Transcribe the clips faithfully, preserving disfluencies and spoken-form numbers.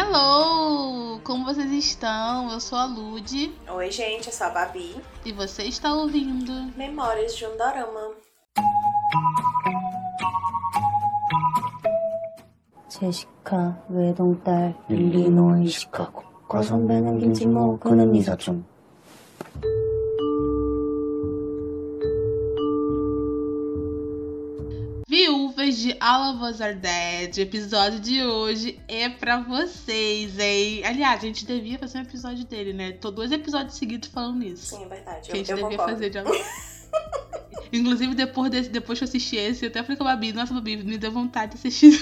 Hello! Como vocês estão? Eu sou a Lud. Oi, gente, eu sou a Babi. E você está ouvindo Memórias de um Dorama. 제시카 외동딸 일리노이 시카고 과선배는 김치모 그는 이사촌. Viúvas de All of Us Are Dead. O episódio de hoje é pra vocês, hein? Aliás, a gente devia fazer um episódio dele, né? Tô dois episódios seguidos falando nisso. Sim, é verdade. Que a gente eu, eu devia concordo. fazer de agora. Inclusive, depois, desse, depois que eu assisti esse, eu até falei com a Babi, nossa, Babi, me deu vontade de assistir.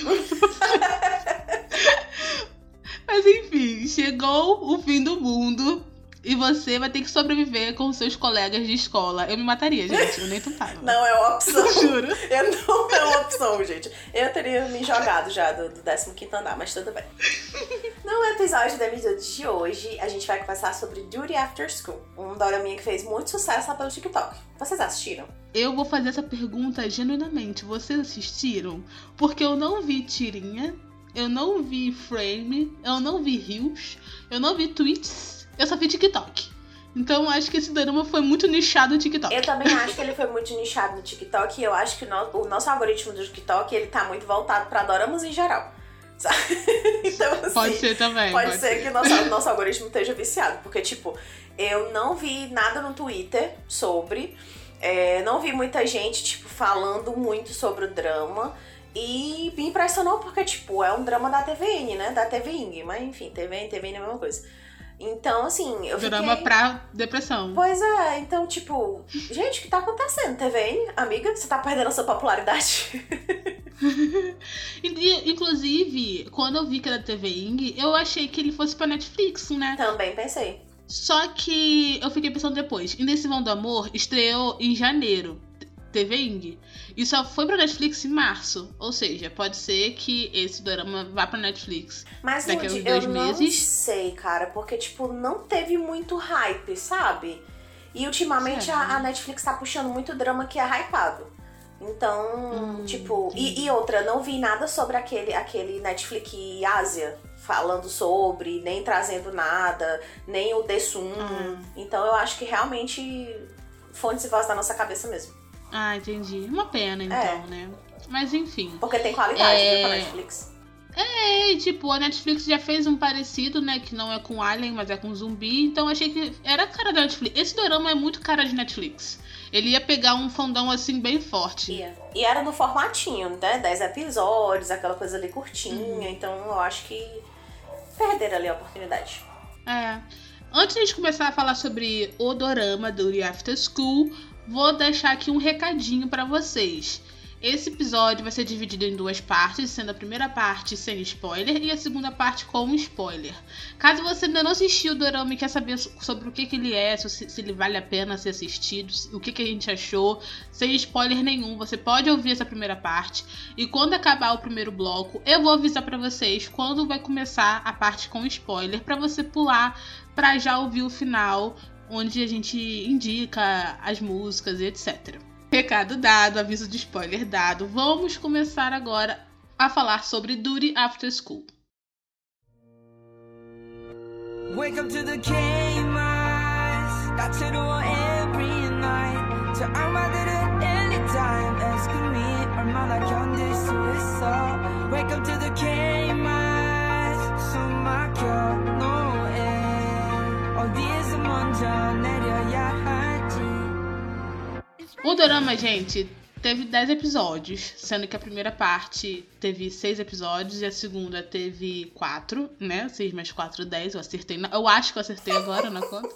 Mas enfim, chegou o fim do mundo e você vai ter que sobreviver com seus colegas de escola. Eu me mataria, gente, eu nem tentava. Não é uma opção. Juro. Eu não é uma opção, gente. Eu teria me jogado já do, do décimo quinto andar, mas tudo bem. No episódio da episódio de hoje, a gente vai conversar sobre Duty After School, um doraminha que fez muito sucesso lá pelo TikTok. Vocês assistiram? Eu vou fazer essa pergunta genuinamente. Vocês assistiram? Porque eu não vi tirinha, eu não vi frame, eu não vi reels, eu não vi tweets, eu só vi TikTok. Então acho que esse drama foi muito nichado no TikTok. Eu também acho que ele foi muito nichado no TikTok e eu acho que o, no, o nosso algoritmo do TikTok, ele tá muito voltado pra doramas em geral. Sabe? Então, assim, pode ser também. Pode, pode ser, ser que o nosso, nosso algoritmo esteja viciado. Porque, tipo, eu não vi nada no Twitter sobre... É, não vi muita gente, tipo, falando muito sobre o drama. E me impressionou porque, tipo, é um drama da T V N, né? Da T V Ing. Mas, enfim, T V N, T V N é a mesma coisa. Então, assim, eu fiquei... Drama pra depressão. Pois é, então, tipo... Gente, o que tá acontecendo? T V N, amiga, você tá perdendo a sua popularidade? Inclusive, quando eu vi que era T V Ing, eu achei que ele fosse pra Netflix, né? Também pensei. Só que eu fiquei pensando depois. Indecisão do Amor estreou em janeiro, T V Ing. E só foi pra Netflix em março. Ou seja, pode ser que esse drama vá pra Netflix Mas, daqui a uns Lud, dois eu meses. não sei, cara. Porque, tipo, não teve muito hype, sabe? E ultimamente a, a Netflix tá puxando muito drama que é hypado. Então, Hum, tipo... E, e outra, não vi nada sobre aquele, aquele Netflix Ásia falando sobre, nem trazendo nada, nem o Desum. Hum. Então eu acho que realmente fontes e voz da nossa cabeça mesmo. Ah, entendi. Uma pena, então, É. né? Mas enfim. Porque tem qualidade, É. viu, pra Netflix. É, e, tipo, a Netflix já fez um parecido, né? Que não é com Alien, mas é com zumbi. Então achei que era a cara da Netflix. Esse dorama é muito cara de Netflix. Ele ia pegar um fandom, assim, bem forte. Ia. E era no formatinho, né? dez episódios, aquela coisa ali curtinha. Uhum. Então eu acho que perderam ali a oportunidade. É. Antes de a gente começar a falar sobre o dorama do Duty After School, vou deixar aqui um recadinho pra vocês. Esse episódio vai ser dividido em duas partes, sendo a primeira parte sem spoiler e a segunda parte com spoiler. Caso você ainda não assistiu o dorama e quer saber sobre o que, que ele é, se, se ele vale a pena ser assistido, o que, que a gente achou, sem spoiler nenhum, você pode ouvir essa primeira parte. E quando acabar o primeiro bloco, eu vou avisar pra vocês quando vai começar a parte com spoiler, pra você pular pra já ouvir o final, onde a gente indica as músicas e etcétera. Recado dado, aviso de spoiler dado. Vamos começar agora a falar sobre Duty After School. Wake up to the chaos, got to do every night. So I'm out at any time, asking me, am I like under suicide? Wake up to the chaos, 숨 막혀 노예 어디에서 먼저 내려야 할지. O dorama, gente, teve dez episódios, sendo que a primeira parte teve seis episódios e a segunda teve quatro, né? seis mais quatro, dez. Eu acertei. Na... Eu acho que eu acertei agora na conta.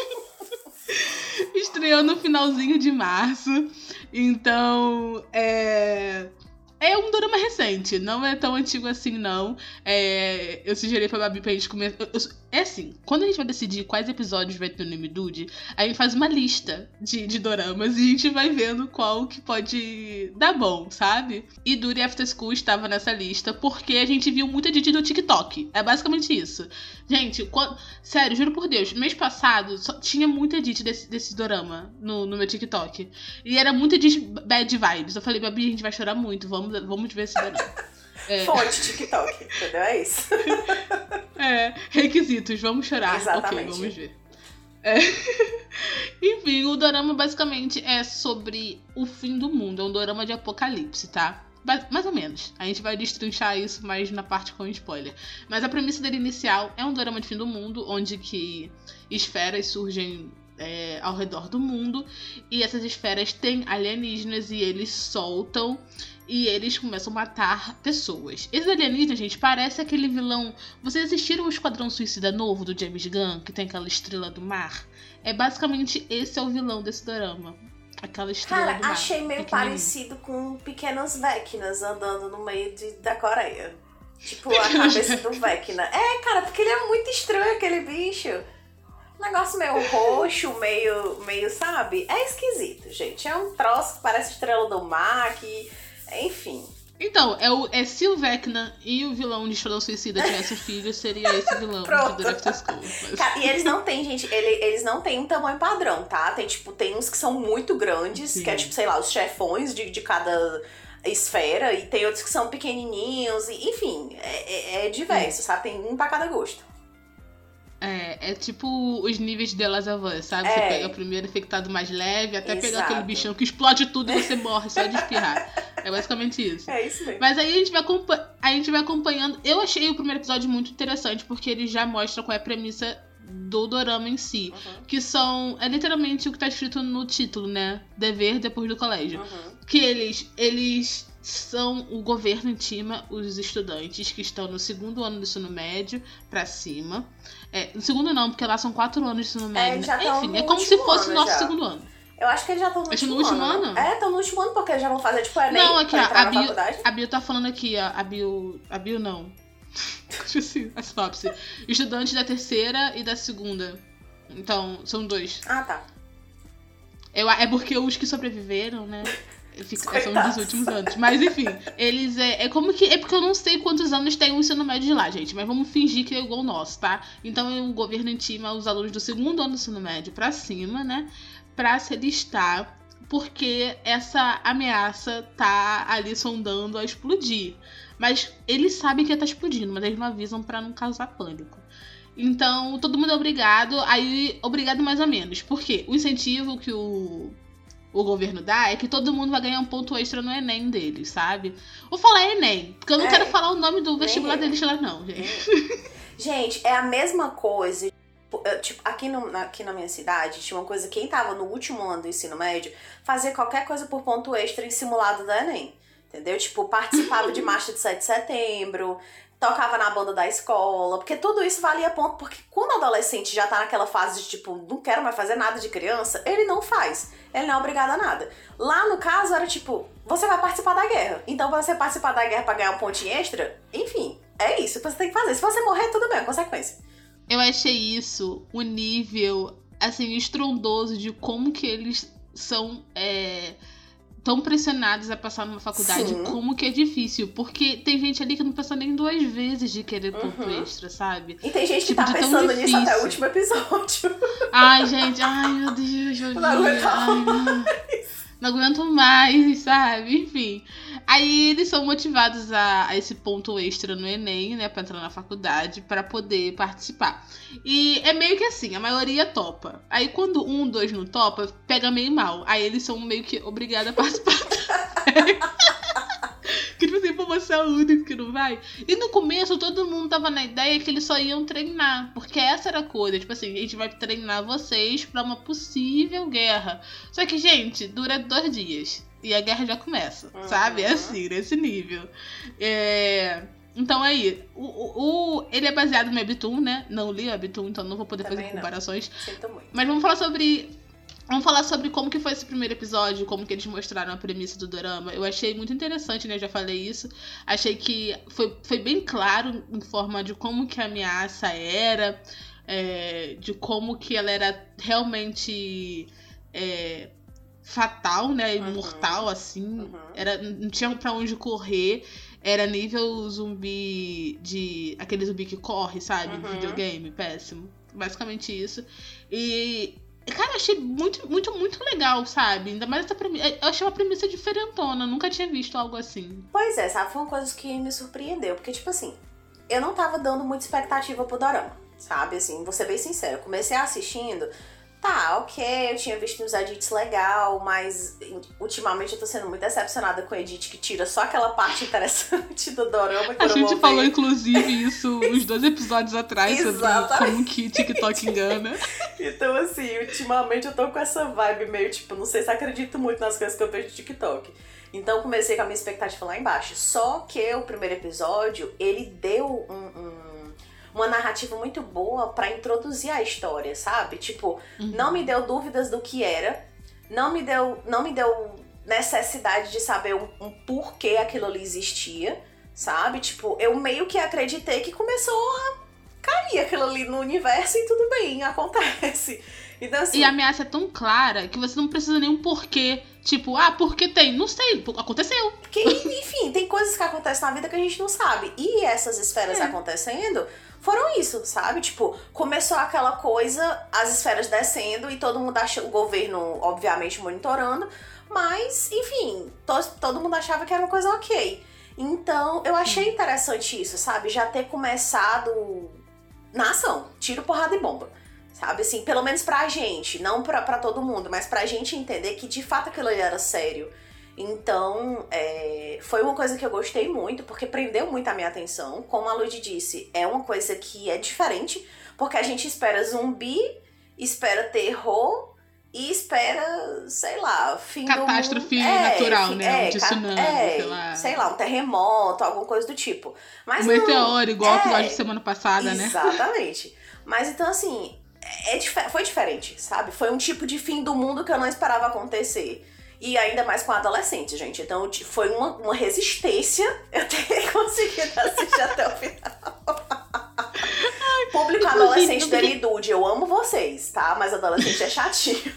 Estreou no finalzinho de março. Então, é... É um dorama recente, não é tão antigo assim, não. É, eu sugeri pra Babi pra gente começar. É assim, quando a gente vai decidir quais episódios vai ter no Nimidude, a gente faz uma lista de, de doramas e a gente vai vendo qual que pode dar bom, sabe? E Duty After School estava nessa lista porque a gente viu muita edit no TikTok. É basicamente isso. Gente, quando... sério, juro por Deus, mês passado só tinha muita edit desse, desse dorama no, no meu TikTok. E era muita edit bad vibes. Eu falei, Babi, a gente vai chorar muito, vamos, vamos ver esse dorama. É. Fonte TikTok, entendeu? É isso. É, requisitos, vamos chorar. Exatamente. Ok, vamos ver. É. Enfim, o dorama basicamente é sobre o fim do mundo. É um dorama de apocalipse, tá? Mais ou menos. A gente vai destrinchar isso mais na parte com spoiler. Mas a premissa dele inicial é um dorama de fim do mundo, onde que esferas surgem é, ao redor do mundo. E essas esferas têm alienígenas e eles soltam e eles começam a matar pessoas. Esses alienígenas, gente, parece aquele vilão... Vocês assistiram o Esquadrão Suicida novo do James Gunn, que tem aquela estrela do mar? É basicamente esse é o vilão desse dorama. Aquela estrela Cara, do mar. achei meio parecido com pequenas Vecnas andando no meio de, da Coreia. Tipo, a cabeça do Vecna. É, cara, porque ele é muito estranho, aquele bicho. Um negócio meio roxo, meio, meio, sabe? É esquisito, gente. É um troço que parece estrela do mar, que... Enfim. Então, é, o, é se o Vecna e o vilão de Esquadrão Suicida tivessem filho, seria esse vilão de The After School. Mas... Cara, e eles não têm, gente, ele, eles não têm um tamanho padrão, tá? Tem, tipo, tem uns que são muito grandes, Sim. que é, tipo, sei lá, os chefões de, de cada esfera, e tem outros que são pequenininhos, e, enfim, é, é, é diverso, Sim. sabe? Tem um pra cada gosto. É, é tipo os níveis de The Last of Us, sabe? É. Você pega o primeiro infectado mais leve, até Exato. pegar aquele bichão que explode tudo e você morre só de espirrar. É basicamente isso. É isso mesmo. Mas aí a gente, vai a gente vai acompanhando. Eu achei o primeiro episódio muito interessante, porque ele já mostra qual é a premissa do dorama em si. Uhum. Que são... É literalmente o que tá escrito no título, né? Dever depois do colégio. Uhum. Que eles... eles são o governo intima os estudantes que estão no segundo ano do ensino médio pra cima. É, no segundo não, porque lá são quatro anos de ensino médio. É, né? Enfim, é como se fosse o nosso já. segundo ano. Eu acho que eles já estão no, no último ano. ano. É, estão no último ano, porque eles já vão fazer, tipo, Enem não, aqui, pra ó, entrar a na Bio, faculdade. A Bio tá falando aqui, ó, a Bio... A Bio não. Esqueci a sinopse. Estudantes da terceira e da segunda. Então, são dois. Ah, tá. Eu, é porque os que sobreviveram, né... Fica, são dos últimos anos. Mas enfim, eles é, é como que. É porque eu não sei quantos anos tem o ensino médio de lá, gente. Mas vamos fingir que é igual o nosso, tá? Então o governo intima os alunos do segundo ano do ensino médio pra cima, né? Pra se alistar. Porque essa ameaça tá ali sondando a explodir. Mas eles sabem que tá explodindo, mas eles não avisam pra não causar pânico. Então todo mundo é obrigado. Aí, obrigado mais ou menos. Por quê? O incentivo que o. O governo dá é que todo mundo vai ganhar um ponto extra no Enem deles, sabe? Vou falar Enem, porque eu não é, quero falar o nome do vestibular deles lá, não, gente. Gente, é a mesma coisa. Tipo, aqui, no, aqui na minha cidade, tinha uma coisa, quem tava no último ano do ensino médio, fazia qualquer coisa por ponto extra em simulado do Enem. Entendeu? Tipo, participava de marcha de sete de setembro, tocava na banda da escola, porque tudo isso valia ponto, porque quando o adolescente já tá naquela fase de, tipo, não quero mais fazer nada de criança, ele não faz. Ele não é obrigado a nada. Lá, no caso, era tipo, você vai participar da guerra. Então, pra você participar da guerra pra ganhar um pontinho extra, enfim, é isso que você tem que fazer. Se você morrer, tudo bem, é consequência. Eu achei isso o nível, assim, estrondoso de como que eles são... É... tão pressionados a passar numa faculdade, Sim. como que é difícil. Porque tem gente ali que não pensa nem duas vezes de querer ponto uhum. extra, sabe? E tem gente tipo, que tá pensando nisso até o último episódio. Ai, gente, ai, meu Deus, meu Deus. Não aguento mais. Não aguento mais, sabe? Enfim. Aí eles são motivados a, a esse ponto extra no Enem, né? Pra entrar na faculdade, pra poder participar. E é meio que assim, a maioria topa. Aí quando um, dois não topa, pega meio mal. Aí eles são meio que obrigados a participar. Que tipo assim, pô, você é o único que não vai. E no começo todo mundo tava na ideia que eles só iam treinar. Porque essa era a coisa. Tipo assim, a gente vai treinar vocês pra uma possível guerra. Só que, gente, dura dois dias. E a guerra já começa, uhum. sabe? É assim, nesse nível. É... Então aí, o, o, o, ele é baseado no Webtoon, né? Não li o Webtoon, então não vou poder Também fazer comparações. Sinto muito. Mas vamos falar sobre... Vamos falar sobre como que foi esse primeiro episódio, como que eles mostraram a premissa do dorama. Eu achei muito interessante, né? Eu já falei isso. Achei que foi, foi bem claro em forma de como que a ameaça era, é, de como que ela era realmente é, fatal, né? Imortal, uhum. assim. Uhum. Era, não tinha pra onde correr. Era nível zumbi de... Aquele zumbi que corre, sabe? Uhum. Videogame, péssimo. Basicamente isso. E... Cara, eu achei muito, muito, muito legal, sabe? Ainda mais essa premissa. Eu achei uma premissa diferentona. Nunca tinha visto algo assim. Pois é, sabe? Foi uma coisa que me surpreendeu. Porque, tipo assim, eu não tava dando muita expectativa pro dorama, sabe? Assim, vou ser bem sincera. Comecei assistindo, tá, ok, eu tinha visto uns edits legal, mas ultimamente eu tô sendo muito decepcionada com o edit que tira só aquela parte interessante do dorama que A eu não gente vou falou, ver. inclusive, isso uns dois episódios atrás, sobre Exatamente. como que TikTok engana. Então, assim, ultimamente eu tô com essa vibe meio, tipo, não sei se acredito muito nas coisas que eu vejo no TikTok. Então eu comecei com a minha expectativa lá embaixo. Só que o primeiro episódio, ele deu um, um, uma narrativa muito boa pra introduzir a história, sabe? Tipo, Uhum. não me deu dúvidas do que era, não me deu, não me deu necessidade de saber um, um porquê aquilo ali existia, sabe? Tipo, eu meio que acreditei que começou a cair aquilo ali no universo e tudo bem, acontece. Então, assim, E a ameaça é tão clara que você não precisa nem um porquê. Tipo, ah, porque tem? Não sei, aconteceu. que, enfim, tem coisas que acontecem na vida que a gente não sabe. E essas esferas É. acontecendo foram isso, sabe? Tipo, começou aquela coisa, as esferas descendo e todo mundo achou, o governo, obviamente, monitorando, mas, enfim, to, todo mundo achava que era uma coisa ok. Então, eu achei interessante isso, sabe? Já ter começado na ação, tiro, porrada e bomba. Sabe, assim, pelo menos pra gente, não pra, pra todo mundo, mas pra gente entender que de fato aquilo ali era sério. Então, é, foi uma coisa que eu gostei muito, porque prendeu muito a minha atenção. Como a Lud disse, é uma coisa que é diferente, porque a gente espera zumbi, espera terror e espera, sei lá, fim Catástrofe do mundo. É, natural, fi- né? É, De ca- tsunami, é, sei lá. sei lá, um terremoto, alguma coisa do tipo. Mas Um não, meteoro, igual o é, episódio de semana passada, né? Exatamente. Mas então, assim, é, dif- foi diferente, sabe? Foi um tipo de fim do mundo que eu não esperava acontecer. E ainda mais com adolescentes, gente. Então, ti- foi uma, uma resistência eu ter conseguido assistir até o final. Público inclusive, adolescente eu do fiquei- Emidude, eu amo vocês, tá? Mas adolescente é chatinho.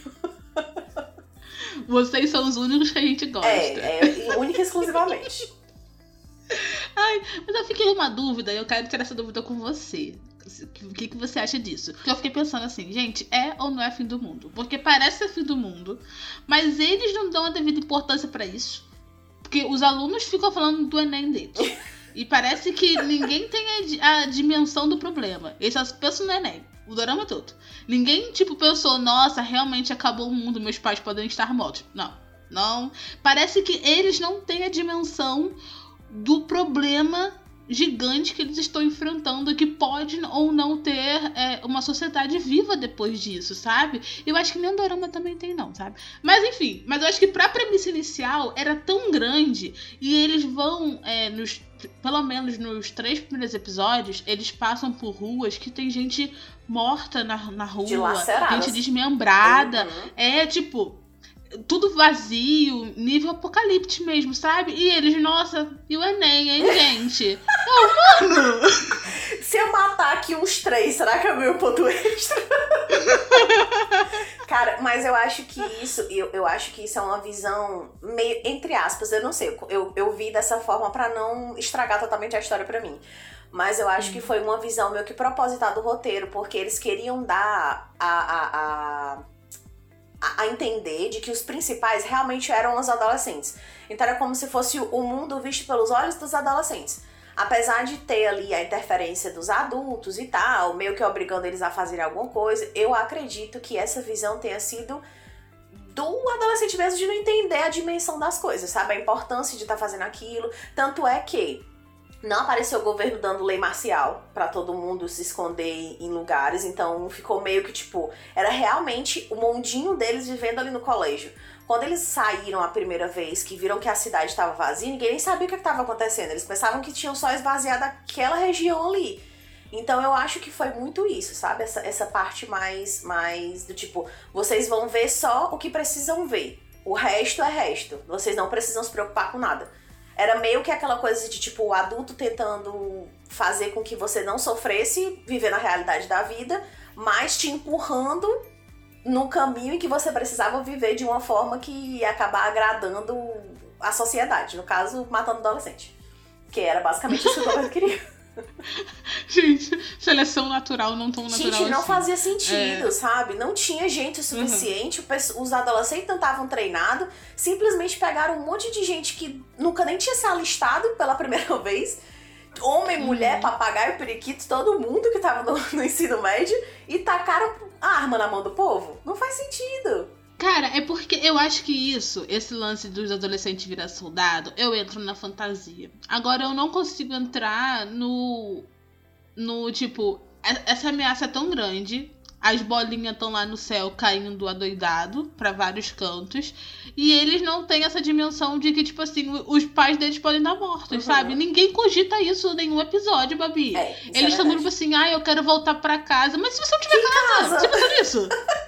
Vocês são os únicos que a gente gosta. É, é única e exclusivamente. Mas eu fiquei uma dúvida e eu quero tirar essa dúvida com você. O que, que você acha disso? Porque eu fiquei pensando assim, gente, é ou não é fim do mundo? Porque parece ser fim do mundo, mas eles não dão a devida importância pra isso. Porque os alunos ficam falando do Enem deles. E parece que ninguém tem a, di- a dimensão do problema. Eles só pensam no Enem, o dorama todo. Ninguém, tipo, pensou, nossa, realmente acabou o mundo, meus pais podem estar mortos. Não, não. Parece que eles não têm a dimensão do problema gigante que eles estão enfrentando, que pode ou não ter é, uma sociedade viva depois disso, sabe? Eu acho que nem o dorama também tem não, sabe? Mas enfim, mas eu acho que pra premissa inicial era tão grande e eles vão, é, nos, pelo menos nos três primeiros episódios, eles passam por ruas que tem gente morta na, na rua, Dilacerada. gente desmembrada, Uhum. é tipo... tudo vazio, nível apocalipse mesmo, sabe? E eles, nossa, e o Enem, hein, gente? Não, mano! Se eu matar aqui uns três, será que eu ganho ponto extra? Cara, mas eu acho que isso, eu, eu acho que isso é uma visão meio, entre aspas, eu não sei, eu, eu vi dessa forma pra não estragar totalmente a história pra mim. Mas eu acho que foi uma visão meio que proposital do roteiro, porque eles queriam dar a, a, a, a, a entender de que os principais realmente eram os adolescentes. Então era como se fosse o mundo visto pelos olhos dos adolescentes. Apesar de ter ali a interferência dos adultos e tal, meio que obrigando eles a fazerem alguma coisa, eu acredito que essa visão tenha sido do adolescente mesmo, de não entender a dimensão das coisas, sabe? A importância de estar fazendo aquilo. Tanto é que não apareceu o governo dando lei marcial pra todo mundo se esconder em lugares, então ficou meio que tipo, era realmente o mundinho deles vivendo ali no colégio. Quando eles saíram a primeira vez, que viram que a cidade estava vazia, ninguém nem sabia o que estava acontecendo. Eles pensavam que tinham só esvaziado aquela região ali. Então eu acho que foi muito isso, sabe? Essa, essa parte mais, mais do tipo, vocês vão ver só o que precisam ver. O resto é resto. Vocês não precisam se preocupar com nada. Era meio que aquela coisa de tipo, o adulto tentando fazer com que você não sofresse, viver na realidade da vida, mas te empurrando no caminho em que você precisava viver de uma forma que ia acabar agradando a sociedade. No caso, matando adolescente. Que era basicamente isso que o governo queria. Gente, seleção natural não tão natural Gente, não assim. fazia sentido, É. sabe? Não tinha gente o suficiente, o pesso- os adolescentes não estavam treinados, simplesmente pegaram um monte de gente que nunca nem tinha se alistado pela primeira vez, homem, mulher, papagaio, periquito, todo mundo que tava no, no ensino médio e tacaram a arma na mão do povo. Não faz sentido. Cara, é porque eu acho que isso, esse lance dos adolescentes virar soldado, eu entro na fantasia. Agora, eu não consigo entrar no... No, tipo, essa ameaça é tão grande, as bolinhas estão lá no céu caindo adoidado pra vários cantos, e eles não têm essa dimensão de que, tipo assim, os pais deles podem estar mortos, uhum. sabe? Ninguém cogita isso em nenhum episódio, Babi. É, eles estão é tipo assim, ah, eu quero voltar pra casa. Mas se você não tiver casa, casa, você pensou nisso?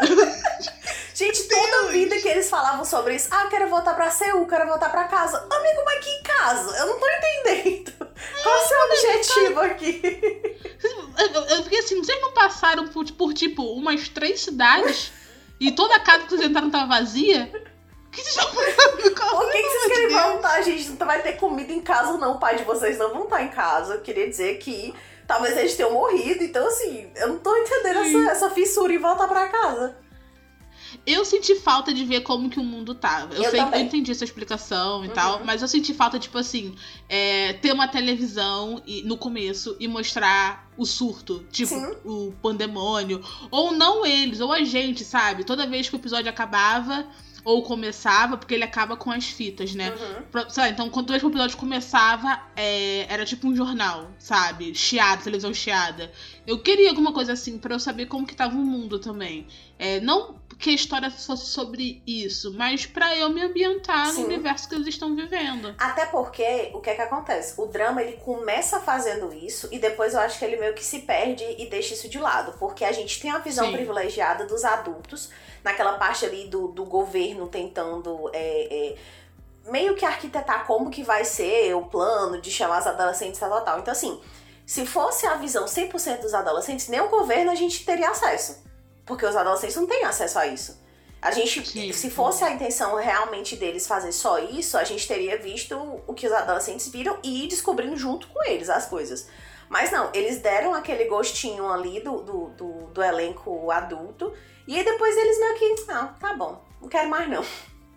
Gente, toda vida que eles falavam sobre isso, ah, eu quero voltar pra Seul, quero voltar pra casa. Amigo, mas que casa? Eu não tô entendendo. É, qual é o seu objetivo tá... aqui? Eu, eu fiquei assim, vocês não passaram por, por tipo, umas três cidades e toda a casa que vocês entraram tava vazia? O que vocês estão fazendo? Por que, que vocês querem voltar, gente? Não vai ter comida em casa, não. O pai de vocês não vão estar em casa. Eu queria dizer que talvez eles tenham morrido. Então, assim, eu não tô entendendo essa, essa fissura em voltar pra casa. Eu senti falta de ver como que o mundo tava. Eu, eu, sei, eu entendi essa explicação e uhum. tal, mas eu senti falta, tipo assim, é, ter uma televisão e, no começo e mostrar o surto, tipo, Sim. o pandemônio. Ou não eles, ou a gente, sabe? Toda vez que o episódio acabava ou começava, porque ele acaba com as fitas, né? Uhum. Pra, sabe? Então, quando o episódio começava, é, era tipo um jornal, sabe? Chiado, televisão chiada. Eu queria alguma coisa assim pra eu saber como que tava o mundo também. É, não que a história fosse sobre isso, mas pra eu me ambientar Sim. no universo que eles estão vivendo. Até porque, o que é que acontece? O drama, ele começa fazendo isso e depois eu acho que ele meio que se perde e deixa isso de lado. Porque a gente tem uma visão Sim. privilegiada dos adultos, naquela parte ali do, do governo tentando... É, é, meio que arquitetar como que vai ser o plano de chamar os adolescentes a tal. Então, assim, se fosse a visão cem por cento dos adolescentes, nem o governo a gente teria acesso. Porque os adolescentes não têm acesso a isso. A gente, Sim. se fosse a intenção realmente deles fazer só isso, a gente teria visto o que os adolescentes viram e ir descobrindo junto com eles as coisas. Mas não, eles deram aquele gostinho ali do, do, do, do elenco adulto e aí depois eles meio que, não, tá bom, não quero mais não.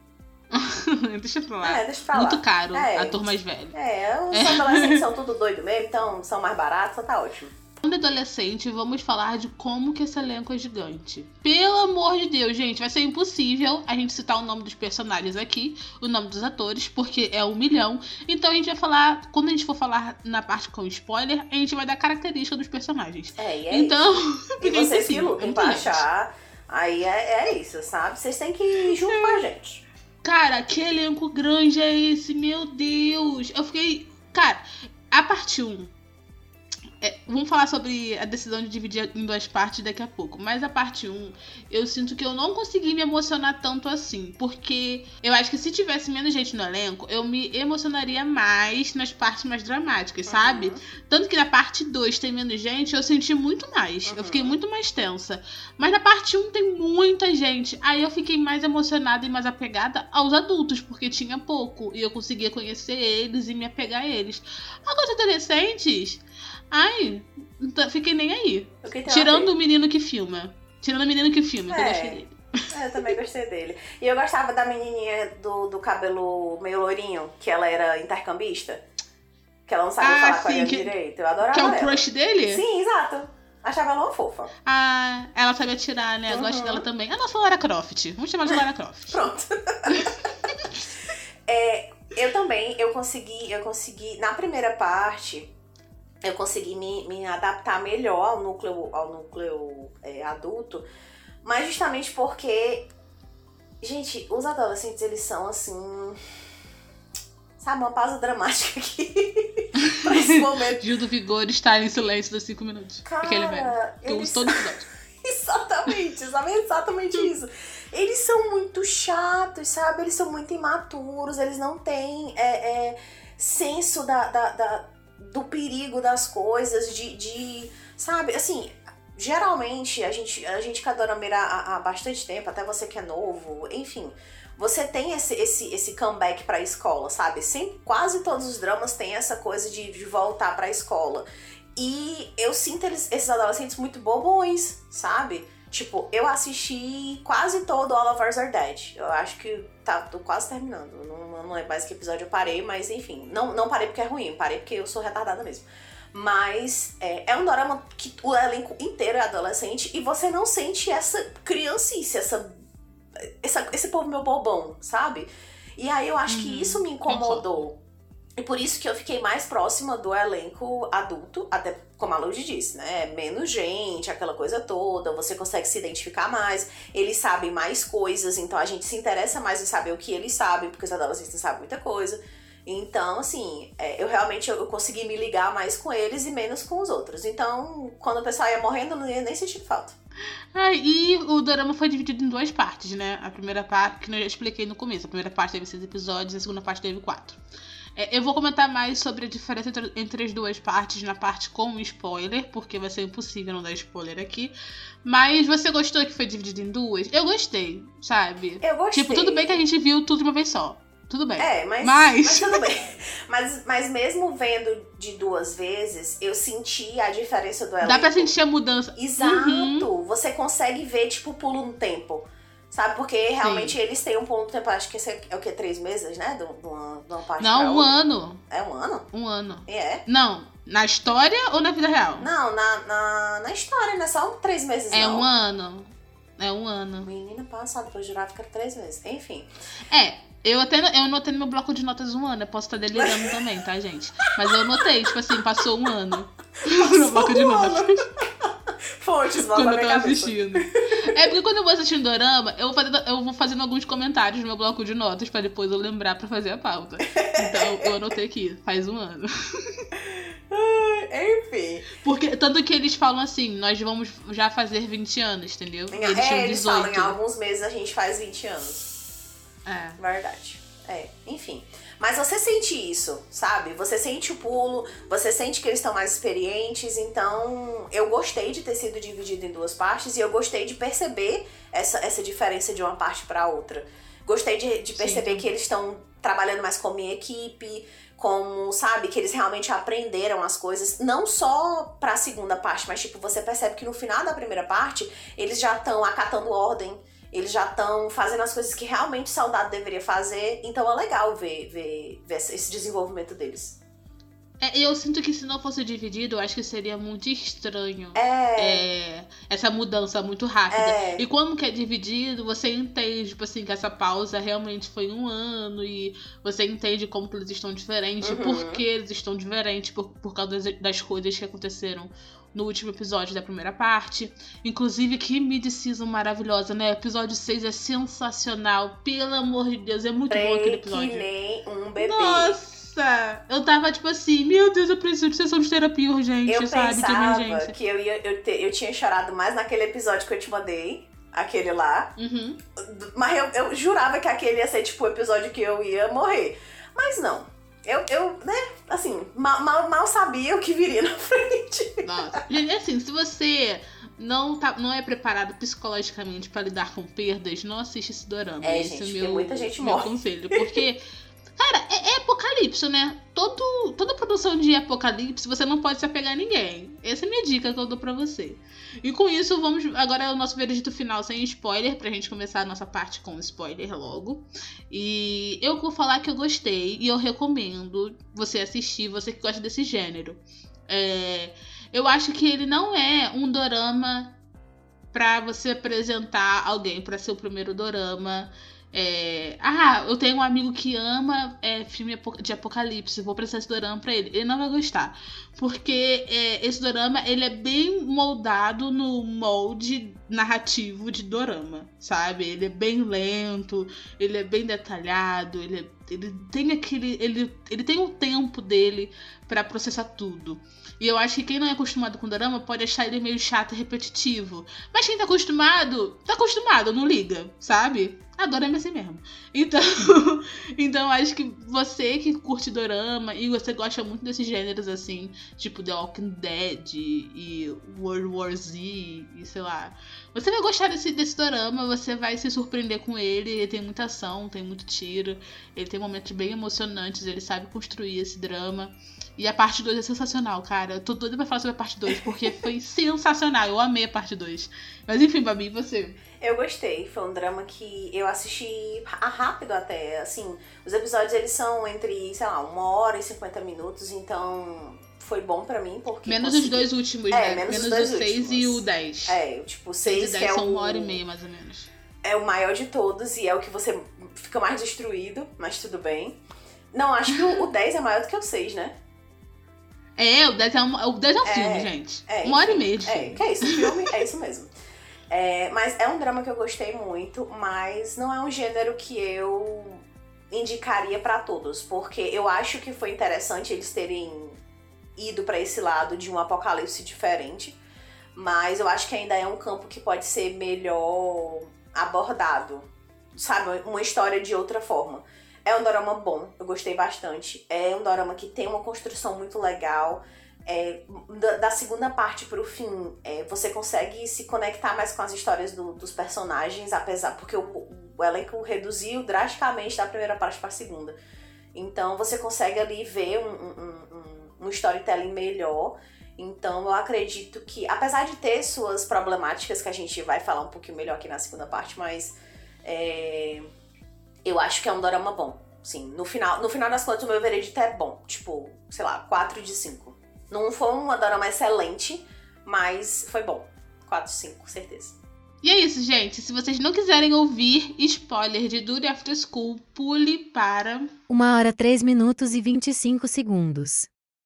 Deixa pra lá. É, deixa pra lá. Muito caro, é, ator mais velho. É, os é. adolescentes são tudo doido mesmo, então são mais baratos, tá ótimo. Quando adolescente, vamos falar de como que esse elenco é gigante. Pelo amor de Deus, gente, vai ser impossível a gente citar o nome dos personagens aqui, o nome dos atores, porque é um milhão. Então a gente vai falar, quando a gente for falar na parte com spoiler, a gente vai dar característica dos personagens. É, e é então, isso. E vocês que lutem pra achar, aí é, é isso, sabe? Vocês têm que ir junto é. com a gente. Cara, que elenco grande é esse? Meu Deus! Eu fiquei... Cara, a parte um... É, vamos falar sobre a decisão de dividir em duas partes daqui a pouco. Mas a parte um, eu sinto que eu não consegui me emocionar tanto assim. Porque eu acho que se tivesse menos gente no elenco, eu me emocionaria mais nas partes mais dramáticas, uhum. sabe? Tanto que na parte dois tem menos gente, eu senti muito mais. Uhum. Eu fiquei muito mais tensa. Mas na parte um tem muita gente. Aí eu fiquei mais emocionada e mais apegada aos adultos, porque tinha pouco. E eu conseguia conhecer eles e me apegar a eles. Agora os adolescentes... Ai, não fiquei nem aí. Tirando o menino que filma. Tirando o menino que filma, é, que eu gostei dele. É, eu também gostei dele. E eu gostava da menininha do, do cabelo meio loirinho, que ela era intercambista. Que ela não sabia ah, falar com a direito. Eu adorava que é o ela. crush dele? Sim, exato. Achava ela uma fofa. Ah, ela sabe atirar, né? Eu uhum. gosto dela também. A nossa Lara Croft. Vamos chamar de Lara Croft. Pronto. é, eu também, eu consegui, eu consegui, na primeira parte... Eu consegui me, me adaptar melhor ao núcleo, ao núcleo é, adulto, mas justamente porque, gente, os adolescentes, eles são assim, sabe, uma pausa dramática aqui pra esse momento. Gil do Vigor está em silêncio dos cinco minutos. Cara, aquele velho. Eu uso todo episódio. Exatamente, sabe, exatamente isso. Eles são muito chatos, sabe, eles são muito imaturos, eles não têm é, é, senso da... da, da do perigo das coisas, de, de sabe, assim, geralmente a gente, a gente que adora mirar há, há bastante tempo, até você que é novo, enfim, você tem esse, esse, esse comeback pra escola, sabe, sempre, quase todos os dramas têm essa coisa de, de voltar pra escola, e eu sinto eles, esses adolescentes muito bobões, sabe, Tipo, eu assisti quase todo All of Us Are Dead. Eu acho que tá, tô quase terminando. Não, não lembro mais que episódio eu parei, mas enfim. Não, não parei porque é ruim, parei porque eu sou retardada mesmo. Mas é, é um dorama que o elenco inteiro é adolescente e você não sente essa criancice, essa, essa, esse povo meu bobão, sabe? E aí eu acho uhum. que isso me incomodou. E por isso que eu fiquei mais próxima do elenco adulto, até como a Lud disse, né? Menos gente, aquela coisa toda, você consegue se identificar mais, eles sabem mais coisas, então a gente se interessa mais em saber o que eles sabem, porque os adolescentes não sabem muita coisa. Então, assim, é, eu realmente eu consegui me ligar mais com eles e menos com os outros. Então, quando o pessoal ia morrendo, eu não ia nem sentir falta. Ah, e o dorama foi dividido em duas partes, né? A primeira parte, que eu já expliquei no começo, a primeira parte teve seis episódios, a segunda parte teve quatro. Eu vou comentar mais sobre a diferença entre, entre as duas partes na parte com spoiler, porque vai ser impossível não dar spoiler aqui. Mas você gostou que foi dividido em duas? Eu gostei, sabe? Eu gostei. Tipo, tudo bem que a gente viu tudo de uma vez só. Tudo bem. É, mas, mas... mas tudo bem. Mas, mas mesmo vendo de duas vezes, eu senti a diferença do elenco. Dá pra sentir a mudança. Exato. Uhum. Você consegue ver, tipo, pulo no tempo. Sabe? Porque realmente Sim. eles têm um ponto de tempo, acho que esse é o que? Três meses, né? De uma, de uma parte Não, pra um outra. ano. É um ano? Um ano. É? Não, na história ou na vida real? Não, na, na, na história, não é só três meses, é não. É um ano. É um ano. Menina passada, eu jurava que era três meses. Enfim. É, eu até eu anotei no meu bloco de notas um ano. Eu posso estar delirando também, tá, gente? Mas eu anotei, tipo assim, passou um ano. Passou no bloco de um notas. ano. Fontes, quando eu tava assistindo. É porque quando eu vou assistindo dorama, eu vou, fazendo, eu vou fazendo alguns comentários no meu bloco de notas pra depois eu lembrar pra fazer a pauta. Então eu anotei aqui, faz um ano. Enfim. Porque, tanto que eles falam assim, nós vamos já fazer vinte anos, entendeu? Em, e eles é, tinham eles dezoito. falam, em alguns meses a gente faz vinte anos. É. Verdade. É, enfim. Mas você sente isso, sabe? Você sente o pulo, você sente que eles estão mais experientes, então eu gostei de ter sido dividido em duas partes e eu gostei de perceber essa, essa diferença de uma parte para outra. Gostei de, de perceber Sim. que eles estão trabalhando mais como minha equipe, como, sabe, que eles realmente aprenderam as coisas, não só pra segunda parte, mas tipo, você percebe que no final da primeira parte, eles já estão acatando ordem, eles já estão fazendo as coisas que realmente o soldado deveria fazer, então é legal ver, ver, ver esse desenvolvimento deles. É, eu sinto que se não fosse dividido, eu acho que seria muito estranho. É. É, essa mudança muito rápida. É. E quando que é dividido, você entende, tipo assim, que essa pausa realmente foi um ano e você entende como que eles estão diferentes, Uhum. por que eles estão diferentes, por, por causa das, das coisas que aconteceram no último episódio da primeira parte. Inclusive, que mid-season maravilhosa, né? Episódio seis é sensacional. Pelo amor de Deus, é muito bom aquele episódio. Que nem um bebê. Nossa! Eu tava tipo assim, meu Deus, eu preciso de sessão de terapia urgente, eu sabe? De pensava emergência. que eu, ia, eu, te, eu tinha chorado mais naquele episódio que eu te mandei, aquele lá. Uhum. Mas eu, eu jurava que aquele ia ser tipo o episódio que eu ia morrer. Mas não. Eu, eu né, assim, mal, mal, mal sabia o que viria na frente. Nossa. Gente, assim, se você não, tá, não é preparado psicologicamente pra lidar com perdas, não assiste esse dorama. É, esse gente, é meu, muita gente meu morre. conselho. Porque, cara, é, é apocalipse, né? Todo, toda produção de apocalipse, você não pode se apegar a ninguém. Essa é a minha dica que eu dou pra você. E com isso, vamos agora é o nosso veredito final sem spoiler, pra gente começar a nossa parte com spoiler logo. E eu vou falar que eu gostei e eu recomendo você assistir, você que gosta desse gênero. É, eu acho que ele não é um dorama pra você apresentar alguém pra ser o primeiro dorama. É, ah, eu tenho um amigo que ama é, filme de apocalipse, vou prestar esse dorama pra ele. Ele não vai gostar, porque é, esse dorama ele é bem moldado no molde narrativo de dorama, sabe? Ele é bem lento, ele é bem detalhado, ele, é, ele tem aquele, ele, ele tem um tempo dele pra processar tudo. E eu acho que quem não é acostumado com dorama pode achar ele meio chato e repetitivo. Mas quem tá acostumado, tá acostumado, não liga, sabe? A dorama é assim mesmo. Então, então acho que você que curte dorama e você gosta muito desses gêneros assim, tipo The Walking Dead e World War Z e sei lá. Você vai gostar desse, desse dorama, você vai se surpreender com ele. Ele tem muita ação, tem muito tiro, ele tem momentos bem emocionantes, ele sabe construir esse drama. E a parte dois é sensacional, cara. Eu tô doida pra falar sobre a parte dois, porque foi sensacional. Eu amei a parte dois. Mas enfim, Babi, e você? Eu gostei. Foi um drama que eu assisti rápido até. Assim, os episódios, eles são entre, sei lá, uma hora e cinquenta minutos. Então, foi bom pra mim, porque... Menos consegui... os dois últimos, é, né? Menos, menos os dois o seis últimos. e o dez. É, tipo, o seis, e que é são o... uma hora e meia, mais ou menos. É o maior de todos e é o que você fica mais destruído, mas tudo bem. Não, acho que o, o dez é maior do que o seis, né? É, o dez é um, o dez é um É, filme, gente. é, uma hora e enfim, meia de É, filme. que é isso, filme, é isso mesmo. É, mas é um drama que eu gostei muito, mas não é um gênero que eu indicaria pra todos, porque eu acho que foi interessante eles terem ido pra esse lado de um apocalipse diferente, mas eu acho que ainda é um campo que pode ser melhor abordado, sabe? Uma história de outra forma. É um dorama bom, eu gostei bastante. É um dorama que tem uma construção muito legal. É, da, da segunda parte pro fim, é, você consegue se conectar mais com as histórias do, dos personagens, apesar porque o, o elenco reduziu drasticamente da primeira parte pra segunda. Então você consegue ali ver um, um, um, um storytelling melhor. Então eu acredito que, apesar de ter suas problemáticas, que a gente vai falar um pouquinho melhor aqui na segunda parte, mas é, eu acho que é um dorama bom. Sim, no final, no final das contas o meu veredito é bom. Tipo, sei lá, quatro de cinco. Não foi um dorama excelente, mas foi bom. quatro de cinco, certeza. E é isso, gente. Se vocês não quiserem ouvir spoiler de Duty After School, pule para... uma hora, três minutos e vinte e cinco segundos.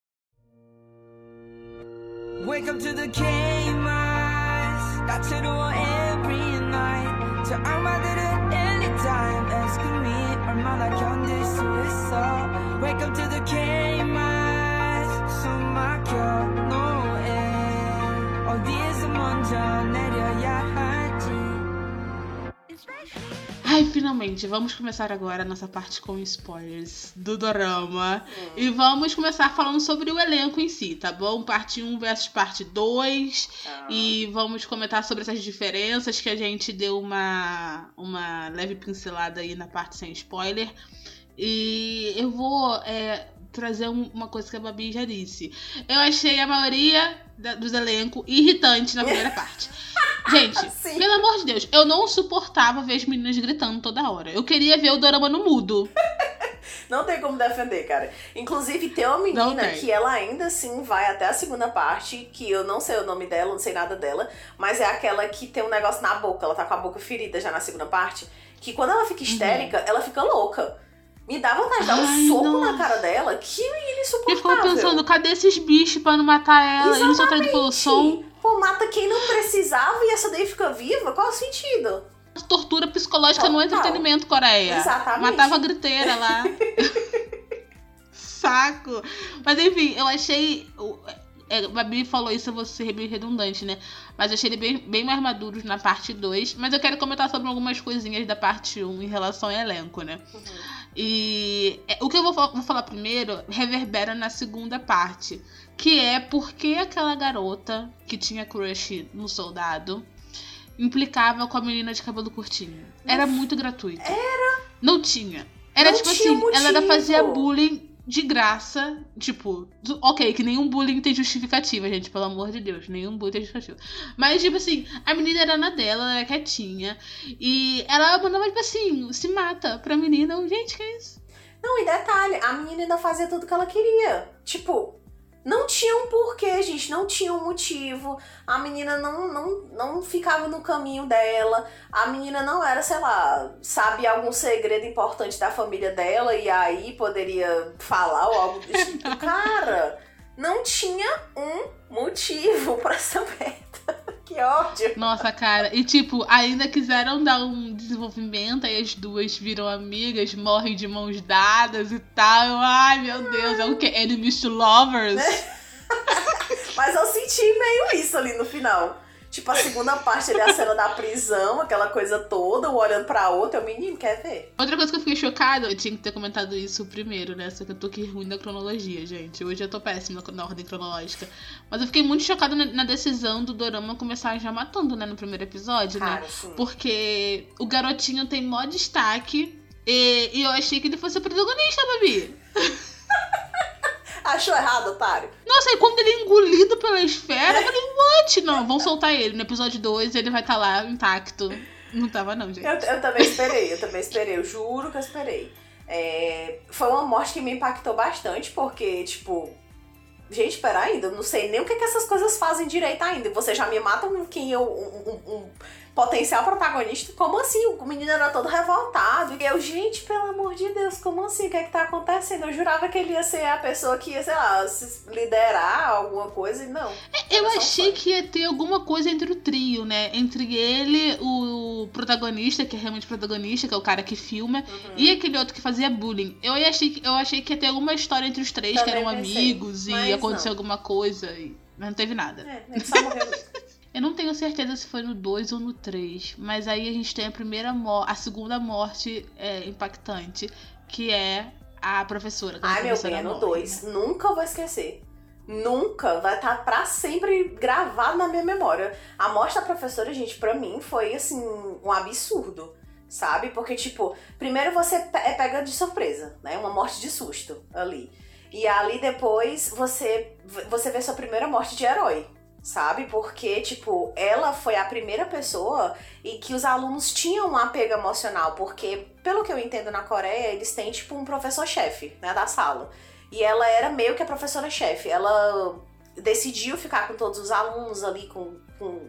Wake up to the K-Mice. Got to do every night. 저 알마들은 anytime asking me 얼마나 견딜 수 있어. Wake up to the K-Mice. 숨 막혀 노에 어디에서 먼저 내려야 할지. Ai, finalmente, vamos começar agora a nossa parte com spoilers do dorama. Hum. E vamos começar falando sobre o elenco em si, tá bom? Parte um versus parte dois. Ah. E vamos comentar sobre essas diferenças que a gente deu uma, uma leve pincelada aí na parte sem spoiler. E eu vou é, trazer um, uma coisa que a Babi já disse. Eu achei a maioria da, dos elencos irritante na primeira parte. Gente, Sim. pelo amor de Deus, eu não suportava ver as meninas gritando toda hora. Eu queria ver o dorama no mudo. Não tem como defender, cara. Inclusive, tem uma menina que ela ainda assim vai até a segunda parte, que eu não sei o nome dela, não sei nada dela, mas é aquela que tem um negócio na boca, ela tá com a boca ferida já na segunda parte, que quando ela fica histérica, uhum. ela fica louca. Me dá vontade de dar um Ai, soco nossa. na cara dela. Que menina insuportável. Eu fico pensando, cadê esses bichos pra não matar ela? Exatamente. Eles são atraídos pelo som. Pô, mata quem não precisava e essa daí fica viva? Qual o sentido? Tortura psicológica não, no entretenimento, Coreia. Exatamente. Matava a griteira lá. Saco. Mas enfim, eu achei... A Babi falou isso, eu vou ser bem redundante, né? Mas eu achei ele bem, bem mais maduros na parte dois. Mas eu quero comentar sobre algumas coisinhas da parte um em relação ao elenco, né? Uhum. E o que eu vou, vou falar primeiro reverbera na segunda parte, que é porque aquela garota que tinha crush no soldado implicava com a menina de cabelo curtinho. Era muito gratuito. Era? Não tinha. Era Não tipo tinha assim, motivo. ela fazia bullying de graça, tipo, ok, que nenhum bullying tem justificativa, gente, pelo amor de Deus, nenhum bullying tem justificativa. Mas, tipo assim, a menina era na dela, ela era quietinha, e ela mandava, tipo assim, se mata pra menina, gente, que é isso? Não, e detalhe, a menina ainda fazia tudo que ela queria, tipo, não tinha um porquê, gente, não tinha um motivo, a menina não, não, não ficava no caminho dela, a menina não era, sei lá, sabe algum segredo importante da família dela e aí poderia falar ou algo do tipo. Cara, não tinha um motivo pra essa merda. Que ódio. Nossa, cara, e tipo, ainda quiseram dar um desenvolvimento, aí as duas viram amigas, morrem de mãos dadas e tal. Ai, meu Deus, é o que? Enemies to lovers? Mas eu senti meio isso ali no final. Tipo, a segunda parte ali, a cena da prisão, aquela coisa toda, um olhando pra outra, o menino quer ver. Outra coisa que eu fiquei chocada, eu tinha que ter comentado isso primeiro, né? Só que eu tô aqui ruim da cronologia, gente. Hoje eu tô péssima na ordem cronológica. Mas eu fiquei muito chocada na decisão do dorama começar já matando, né? No primeiro episódio, Cara, né? Sim. Porque o garotinho tem mó destaque e, e eu achei que ele fosse o protagonista, Babi. Achou errado, otário? Nossa, e quando ele é engolido pela esfera, eu falei, what? Não, vão soltar ele. No episódio dois ele vai estar tá lá intacto. Não tava não, gente. Eu, eu também esperei, eu também esperei. Eu juro que eu esperei. É, foi uma morte que me impactou bastante, porque, tipo... Gente, peraí, eu não sei nem o que, que essas coisas fazem direito ainda. Você já me mata um, quem eu, um, um, um potencial protagonista? Como assim? O menino era todo revoltado. E eu, gente, pelo amor de Deus, como assim? O que é que tá acontecendo? Eu jurava que ele ia ser a pessoa que ia, sei lá, se liderar alguma coisa e não. É, eu achei que ia ter alguma coisa entre o trio, né? Entre ele, o protagonista, que é realmente protagonista, que é o cara que filma, uhum. e aquele outro que fazia bullying. Eu achei, eu achei que ia ter alguma história entre os três, também que eram pensei, amigos e aconteceu não. alguma coisa, e... mas não teve nada. É, ele só morreu. Eu não tenho certeza se foi no dois ou no três, mas aí a gente tem a primeira mo- a segunda morte é, impactante, que é a professora. Ai, meu bem, é no dois. Né? Nunca vou esquecer. Nunca. Vai estar pra sempre gravado na minha memória. A morte da professora, gente, pra mim foi, assim, um absurdo, sabe? Porque, tipo, primeiro você é pega de surpresa, né? Uma morte de susto ali. E ali depois você, você vê sua primeira morte de herói, sabe? Porque, tipo, ela foi a primeira pessoa em que os alunos tinham um apego emocional. Porque, pelo que eu entendo na Coreia, eles têm, tipo, um professor-chefe, né, da sala. E ela era meio que a professora-chefe. Ela decidiu ficar com todos os alunos ali, com... com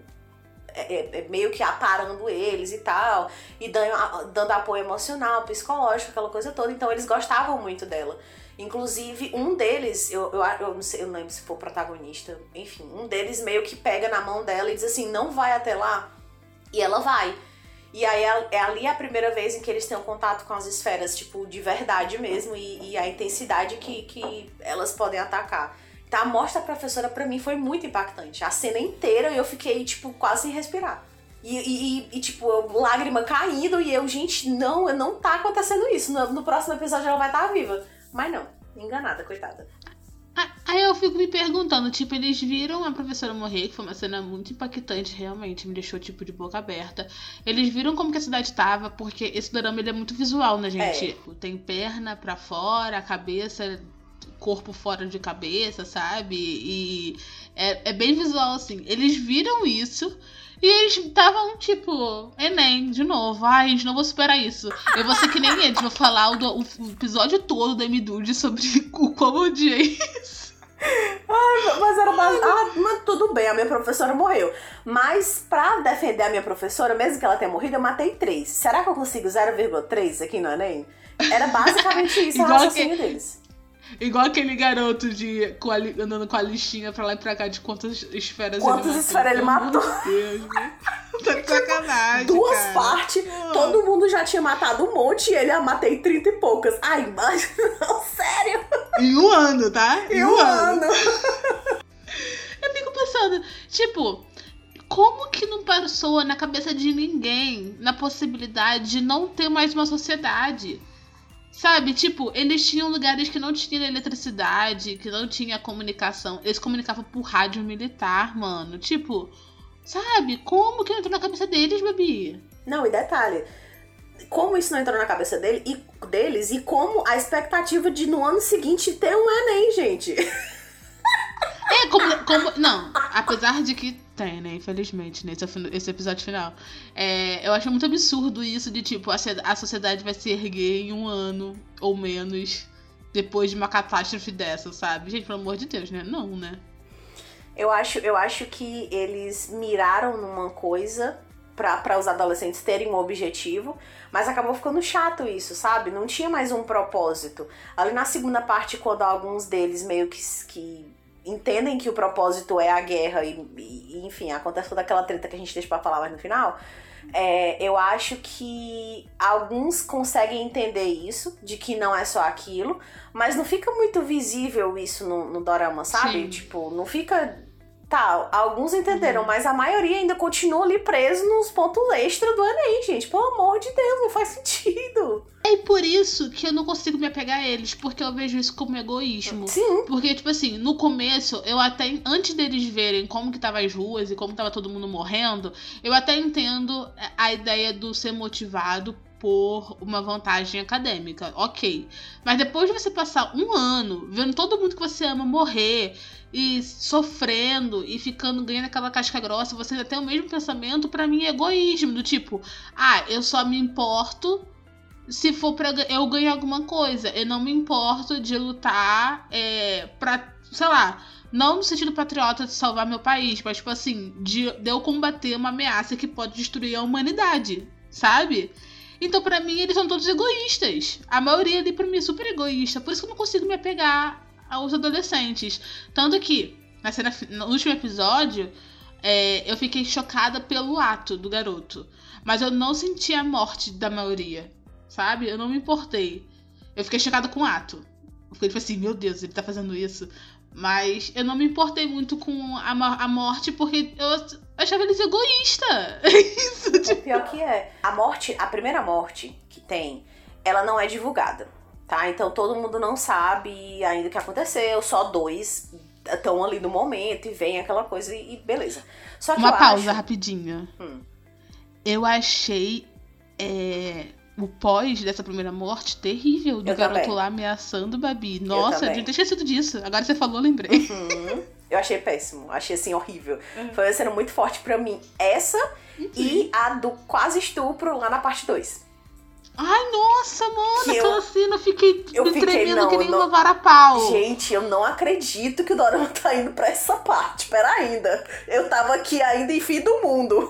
É, é, meio que aparando eles e tal, e dando, dando apoio emocional, psicológico, aquela coisa toda. Então eles gostavam muito dela. Inclusive, um deles, eu, eu, eu, não sei, eu não lembro se foi o protagonista, enfim, um deles meio que pega na mão dela e diz assim, não vai até lá, e ela vai. E aí é ali a primeira vez em que eles têm um contato com as esferas, tipo, de verdade mesmo, e, e a intensidade que, que elas podem atacar. Então a morte da professora pra mim foi muito impactante. A cena inteira eu fiquei, tipo, quase sem respirar. E, e, e tipo, lágrima caindo e eu, gente, não, não tá acontecendo isso. No, no próximo episódio ela vai estar viva. Mas não, enganada, coitada. Aí eu fico me perguntando, tipo, eles viram a professora morrer, que foi uma cena muito impactante, realmente, me deixou, tipo, de boca aberta. Eles viram como que a cidade tava, porque esse dorama, ele é muito visual, né, gente? É. Tem perna pra fora, a cabeça... corpo fora de cabeça, sabe? E é, é bem visual, assim. Eles viram isso e eles estavam, tipo, Enem, de novo. Ai, gente, não vou superar isso. Eu vou ser que nem eles, vou falar o, do, o episódio todo da M-Dude sobre o como eu odiei isso. Ai, mas era mais... Ah, mas tudo bem, a minha professora morreu. Mas pra defender a minha professora, mesmo que ela tenha morrido, eu matei três. Será que eu consigo zero vírgula três aqui no Enem? Era basicamente isso o raciocínio que... deles. Igual aquele garoto de, com a, andando com a listinha pra lá e pra cá de quantas esferas quantas ele matou. Quantas esferas ele matou? Deus, né? Tá de sacanagem, duas cara. partes, oh. Todo mundo já tinha matado um monte e ele, ah, matei trinta e poucas. Ai, mas não, sério? Em um ano, tá? Em, em um, um ano. ano. Eu fico pensando, tipo... Como que não passou na cabeça de ninguém na possibilidade de não ter mais uma sociedade? Sabe, tipo, eles tinham lugares que não tinham eletricidade, que não tinha comunicação. Eles comunicavam por rádio militar, mano. Tipo, sabe, como que não entrou na cabeça deles, Babi? Não, e detalhe, como isso não entrou na cabeça dele, e, deles e como a expectativa de no ano seguinte ter um Enem, gente. É, como, como... Não, apesar de que tem, né, infelizmente, nesse esse episódio final. É, eu acho muito absurdo isso de, tipo, a, a sociedade vai se erguer em um ano ou menos depois de uma catástrofe dessa, sabe? Gente, pelo amor de Deus, né? Não, né? Eu acho, eu acho que eles miraram numa coisa pra, pra os adolescentes terem um objetivo, mas acabou ficando chato isso, sabe? Não tinha mais um propósito. Ali na segunda parte, quando alguns deles meio que... que entendem que o propósito é a guerra e, e enfim, acontece toda aquela treta que a gente deixa pra falar mais no final, é, eu acho que alguns conseguem entender isso, de que não é só aquilo, mas não fica muito visível isso no, no dorama, sabe? Sim. Tipo, não fica... Tá, alguns entenderam, uhum. Mas a maioria ainda continua ali preso nos pontos extras do Enem, gente. Pelo amor de Deus, não faz sentido. É por isso que eu não consigo me apegar a eles, porque eu vejo isso como egoísmo. Sim. Porque, tipo assim, no começo, eu até, antes deles verem como que tava as ruas e como tava todo mundo morrendo, eu até entendo a ideia do ser motivado por uma vantagem acadêmica, ok. Mas depois de você passar um ano vendo todo mundo que você ama morrer e sofrendo e ficando, ganhando aquela casca grossa, você ainda tem o mesmo pensamento, pra mim é egoísmo, do tipo, ah, eu só me importo se for pra eu ganhar alguma coisa, eu não me importo de lutar é, pra, sei lá, não no sentido patriota de salvar meu país, mas tipo assim, de, de eu combater uma ameaça que pode destruir a humanidade, sabe? Então pra mim eles são todos egoístas, a maioria ali pra mim é super egoísta, por isso que eu não consigo me apegar aos adolescentes. Tanto que, na cena, no último episódio, é, eu fiquei chocada pelo ato do garoto. Mas eu não senti a morte da maioria, sabe? Eu não me importei. Eu fiquei chocada com o ato. Eu fiquei tipo assim, meu Deus, ele tá fazendo isso. Mas eu não me importei muito com a, a morte, porque eu achava eles egoístas. Isso, tipo... O pior que é, a morte, a primeira morte que tem, ela não é divulgada. Tá? Então todo mundo não sabe ainda o que aconteceu, só dois estão ali no momento e vem aquela coisa e beleza. Só que Uma eu pausa acho... rapidinha. Hum. Eu achei é, o pós dessa primeira morte terrível, do Eu garoto também. lá ameaçando Babi. Nossa, eu também. tinha esquecido disso. Agora você falou, eu lembrei. Uhum. Eu achei péssimo, achei assim horrível. Foi uma cena muito forte pra mim. Essa uhum. e a do quase estupro lá na parte dois. Ai, nossa, mano, que aquela eu, cena eu fiquei eu me fiquei, tremendo não, que nem não, uma vara-pau. Gente, eu não acredito que o Dorama tá indo pra essa parte. Pera ainda. Eu tava aqui ainda em fim do mundo.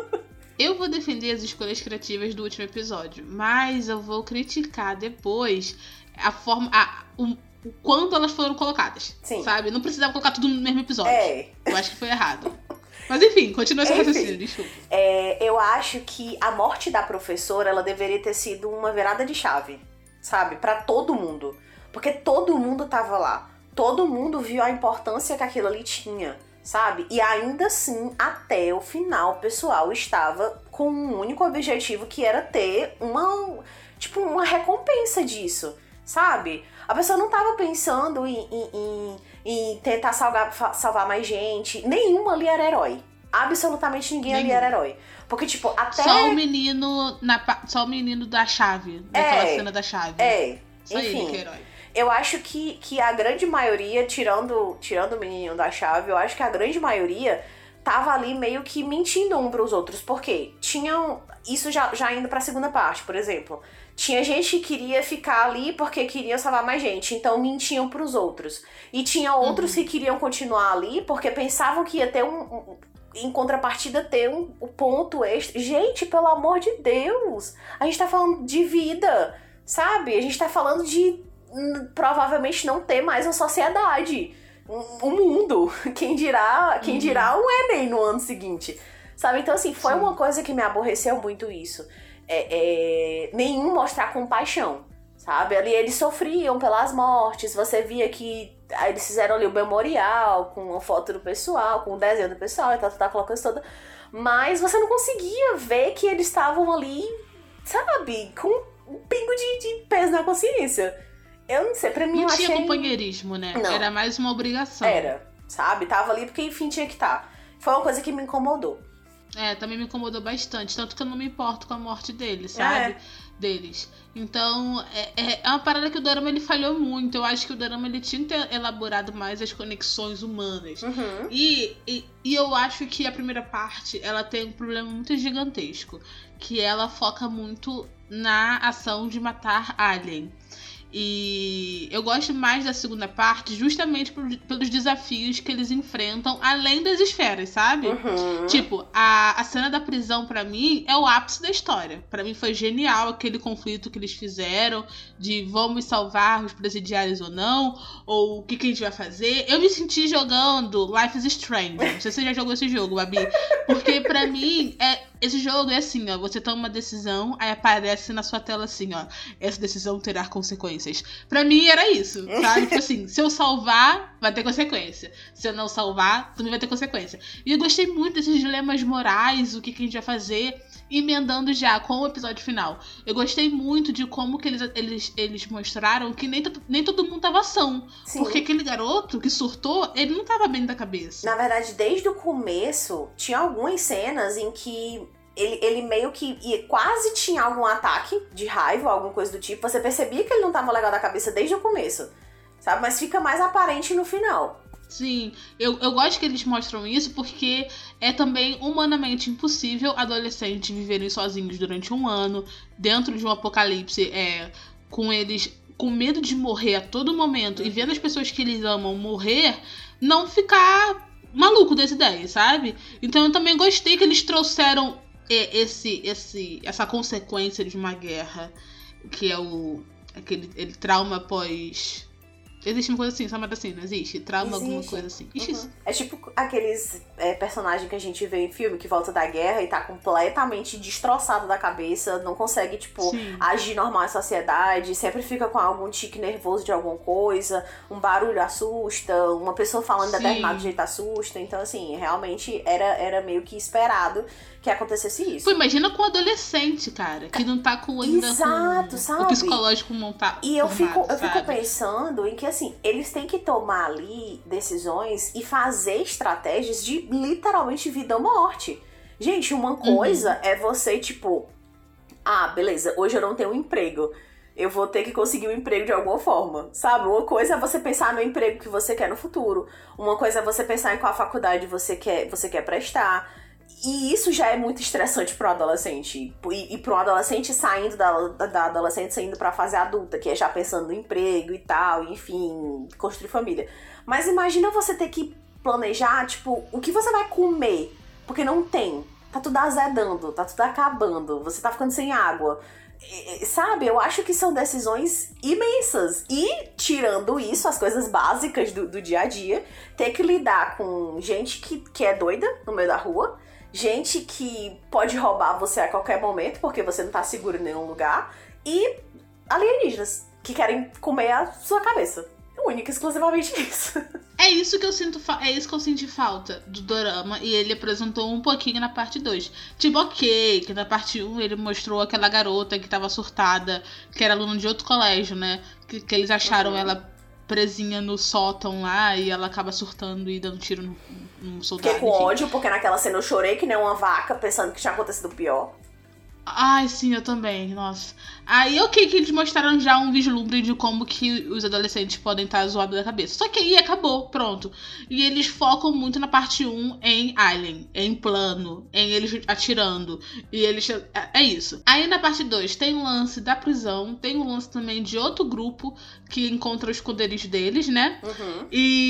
Eu vou defender as escolhas criativas do último episódio, mas eu vou criticar depois a forma... A, o, quando elas foram colocadas. Sim. Sabe? Não precisava colocar tudo no mesmo episódio. É. Eu acho que foi errado. Mas enfim, continua esse raciocínio, desculpa. É, eu acho que a morte da professora, ela deveria ter sido uma virada de chave, sabe? Pra todo mundo. Porque todo mundo tava lá. Todo mundo viu a importância que aquilo ali tinha, sabe? E ainda assim, até o final, o pessoal estava com um único objetivo, que era ter uma, tipo, uma recompensa disso, sabe? A pessoa não tava pensando em... em, em E tentar salvar, salvar mais gente. Nenhuma ali era herói. Absolutamente ninguém Nenhum. ali era herói. Porque, tipo, até... Só o menino, na, só o menino da chave. Daquela é, cena da chave. É, só enfim. ele que é herói. Eu acho que, que a grande maioria, tirando, tirando o menino da chave, eu acho que a grande maioria tava ali meio que mentindo um pros outros. Por quê? Tinham... Isso já, já indo pra segunda parte, por exemplo. Tinha gente que queria ficar ali porque queria salvar mais gente, então mentiam pros outros. E tinha outros uhum. que queriam continuar ali porque pensavam que ia ter um... um em contrapartida, ter um, um ponto extra. Gente, pelo amor de Deus! A gente tá falando de vida, sabe? A gente tá falando de hum, provavelmente não ter mais uma sociedade. Um, um mundo. Quem dirá, quem uhum. dirá um Enem no ano seguinte. Sabe? Então, assim, foi Sim. uma coisa que me aborreceu muito isso. É, é, nenhum mostrar compaixão, sabe? Ali eles sofriam pelas mortes, você via que aí eles fizeram ali o memorial com a foto do pessoal, com o desenho do pessoal e tal, tal, aquela coisa toda, mas você não conseguia ver que eles estavam ali, sabe, com um pingo de, de peso na consciência. Eu não sei, pra mim não eu tinha achei... companheirismo, né? Não. Era mais uma obrigação. Era, sabe? Tava ali porque enfim tinha que estar. Foi uma coisa que me incomodou. É, também me incomodou bastante. Tanto que eu não me importo com a morte deles, sabe? É. Deles. Então, é, é uma parada que o Dorama ele falhou muito. Eu acho que o Dorama ele tinha que ter elaborado mais as conexões humanas. Uhum. E, e, e eu acho que a primeira parte, ela tem um problema muito gigantesco. Que ela foca muito na ação de matar Alien. E eu gosto mais da segunda parte justamente por, pelos desafios que eles enfrentam além das esferas, sabe? Uhum. Tipo, a, a cena da prisão pra mim é o ápice da história. Pra mim foi genial aquele conflito que eles fizeram de vamos salvar os presidiários ou não, ou o que, que a gente vai fazer. Eu me senti jogando Life is Strange. Não sei se você já jogou esse jogo, Babi. Porque pra mim, é, esse jogo é assim, ó, você toma uma decisão, aí aparece na sua tela assim, ó, essa decisão terá consequências. Pra mim era isso, sabe? Tipo assim, se eu salvar, vai ter consequência. Se eu não salvar, também vai ter consequência. E eu gostei muito desses dilemas morais, o que, que a gente vai fazer, emendando já com o episódio final. Eu gostei muito de como que eles, eles, eles mostraram que nem, nem todo mundo tava são. Sim. Porque aquele garoto que surtou, ele não tava bem da cabeça. Na verdade, desde o começo, tinha algumas cenas em que ele, ele meio que ia, quase tinha algum ataque de raiva, alguma coisa do tipo. Você percebia que ele não tava legal da cabeça desde o começo, sabe? Mas fica mais aparente no final. Sim, eu, eu gosto que eles mostram isso porque é também humanamente impossível adolescentes viverem sozinhos durante um ano, dentro de um apocalipse, é, com eles com medo de morrer a todo momento e vendo as pessoas que eles amam morrer, não ficar maluco dessa ideia, sabe? Então eu também gostei que eles trouxeram é, esse, esse, essa consequência de uma guerra, que é o aquele ele, trauma pós... Existe uma coisa assim, chamada assim, não existe? Trauma, existe. Alguma coisa assim. Existe Uhum. isso. É tipo aqueles é, personagens que a gente vê em filme que volta da guerra e tá completamente destroçado da cabeça, não consegue, tipo, Sim. agir normal em sociedade, sempre fica com algum tique nervoso de alguma coisa, um barulho assusta, uma pessoa falando de Sim. determinado jeito assusta. Então, assim, realmente era, era meio que esperado que acontecesse isso. Pô, imagina com um adolescente, cara, que não tá com ainda Exato, com sabe? o psicológico montado. E eu, formado, fico, eu fico sabe? pensando em que, assim, eles têm que tomar ali decisões e fazer estratégias de literalmente vida ou morte. Gente, uma coisa uhum. é você, tipo, ah, beleza, hoje eu não tenho um emprego. Eu vou ter que conseguir um emprego de alguma forma, sabe? Uma coisa é você pensar no emprego que você quer no futuro. Uma coisa é você pensar em qual faculdade você quer, você quer prestar. E isso já é muito estressante pro adolescente. E, e pro adolescente saindo da, da adolescente, saindo pra fase adulta, que é já pensando no emprego e tal, enfim, construir família. Mas imagina você ter que planejar, tipo, o que você vai comer. Porque não tem. Tá tudo azedando, tá tudo acabando, você tá ficando sem água. E, sabe, eu acho que são decisões imensas. E, tirando isso, as coisas básicas do, do dia a dia, ter que lidar com gente que, que é doida no meio da rua, gente que pode roubar você a qualquer momento, porque você não tá seguro em nenhum lugar, e alienígenas que querem comer a sua cabeça. Única e exclusivamente isso. É isso que eu sinto, fa- é isso que eu senti falta do dorama, e ele apresentou um pouquinho na parte dois. Tipo, ok, que na parte um ele mostrou aquela garota que tava surtada, que era aluna de outro colégio, né? Que, que eles acharam uhum. ela presinha no sótão lá, e ela acaba surtando e dando tiro no, no soldado. Fiquei com enfim. ódio, porque naquela cena eu chorei que nem uma vaca, pensando que tinha acontecido o pior. Ai, sim, eu também, nossa. Aí, ok, que eles mostraram já um vislumbre de como que os adolescentes podem estar zoados da cabeça. Só que aí acabou, pronto. E eles focam muito na parte um em Alien, em plano, em eles atirando. E eles... É, é isso. Aí na parte dois tem o lance da prisão, tem o lance também de outro grupo que encontra os esconderijos deles, né? Uhum.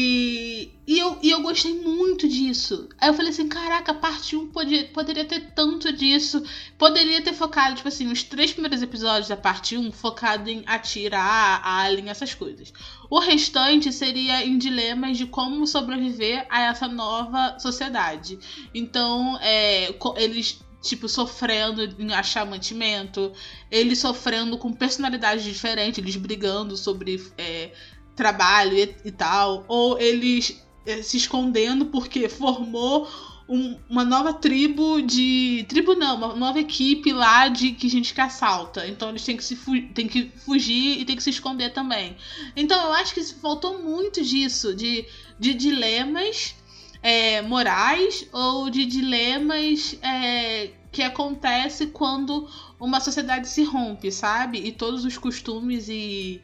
E... E eu, e eu gostei muito disso. Aí eu falei assim, caraca, a parte um podia, poderia ter tanto disso. Poderia ter focado, tipo assim, os três primeiros episódios da parte um focado em atirar, alien, essas coisas. O restante seria em dilemas de como sobreviver a essa nova sociedade. Então, é, eles... tipo, sofrendo em achar mantimento, eles sofrendo com personalidades diferentes, eles brigando sobre é, trabalho e, e tal, ou eles é, se escondendo porque formou um, uma nova tribo de... tribo não, uma nova equipe lá de que gente que assalta, então eles têm que, se fu- têm que fugir e têm que se esconder também. Então eu acho que faltou muito disso, de, de dilemas É, morais ou de dilemas é, que acontece quando uma sociedade se rompe, sabe? E todos os costumes e,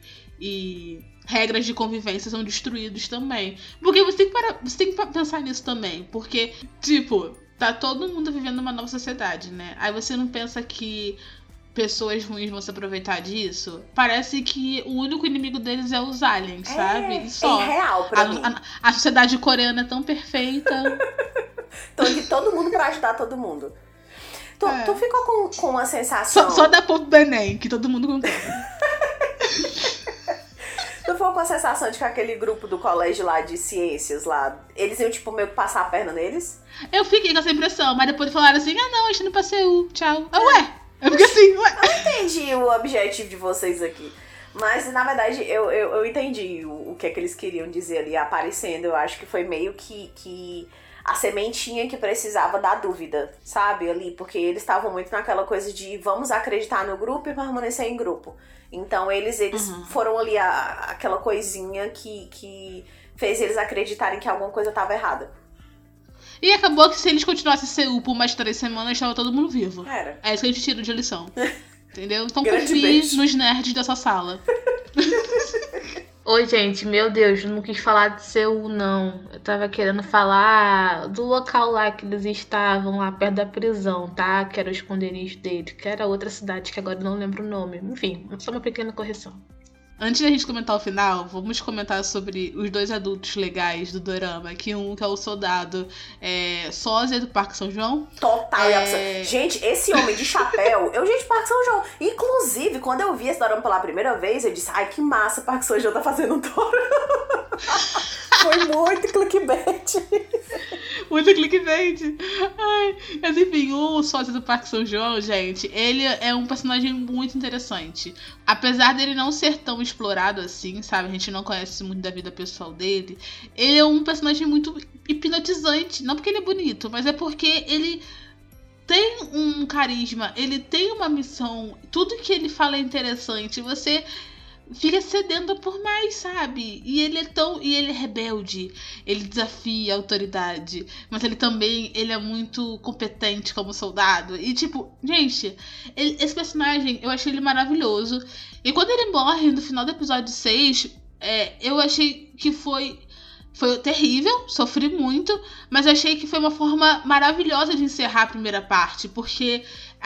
e regras de convivência são destruídos também. Porque você tem que parar, você tem que pensar nisso também. Porque, tipo, tá todo mundo vivendo uma nova sociedade, né? Aí você não pensa que pessoas ruins vão se aproveitar disso? Parece que o único inimigo deles é os aliens, é, sabe? E só. É irreal pra a, mim. A, a sociedade coreana é tão perfeita. Então, de todo mundo pra ajudar todo mundo. Tu, É. tu ficou com, com uma sensação... Só, só da povo do Enem, que todo mundo concorda. Tu ficou com a sensação de que aquele grupo do colégio lá de ciências lá, eles iam, tipo, meio que passar a perna neles? Eu fiquei com essa impressão, mas depois falaram assim, ah não, a gente não passou, tchau. Ah, ué? Eu fiquei assim, ué. Eu entendi o objetivo de vocês aqui. Mas, na verdade, eu, eu, eu entendi o, o que é que eles queriam dizer ali aparecendo. Eu acho que foi meio que, que a sementinha que precisava da dúvida, sabe? Ali, porque eles estavam muito naquela coisa de vamos acreditar no grupo e permanecer em grupo. Então, eles, eles Uhum. foram ali a, aquela coisinha que, que fez eles acreditarem que alguma coisa estava errada. E acabou que se eles continuassem Seul por mais três semanas, estava todo mundo vivo. Era. É isso que a gente tira de lição. Entendeu? Então Grande confie beijo. nos nerds dessa sala. Oi, gente, meu Deus, não quis falar de Seul, não. Eu tava querendo falar do local lá que eles estavam, lá perto da prisão, tá? Que era o esconderijo deles, que era outra cidade que agora eu não lembro o nome. Enfim, só uma pequena correção. Antes da gente comentar o final, vamos comentar sobre os dois adultos legais do dorama. Que um que é o soldado é, sósia do Parque São João. Total. É... Gente, esse homem de chapéu, eu, gente, Parque São João. Inclusive, quando eu vi esse dorama pela primeira vez, eu disse, ai, que massa, Parque São João tá fazendo um dorama. Foi muito clickbait. Muito clickbait. Ai, mas enfim, o sócio do Parque São João, gente, ele é um personagem muito interessante. Apesar dele não ser tão explorado assim, sabe? A gente não conhece muito da vida pessoal dele. Ele é um personagem muito hipnotizante. Não porque ele é bonito, mas é porque ele tem um carisma, ele tem uma missão. Tudo que ele fala é interessante. Você fica sedenta por mais, sabe? E ele é tão. E ele é rebelde. Ele desafia a autoridade. Mas ele também ele é muito competente como soldado. E tipo, gente, ele, esse personagem, eu achei ele maravilhoso. E quando ele morre no final do episódio seis, é, eu achei que foi. Foi terrível, sofri muito, mas achei que foi uma forma maravilhosa de encerrar a primeira parte, porque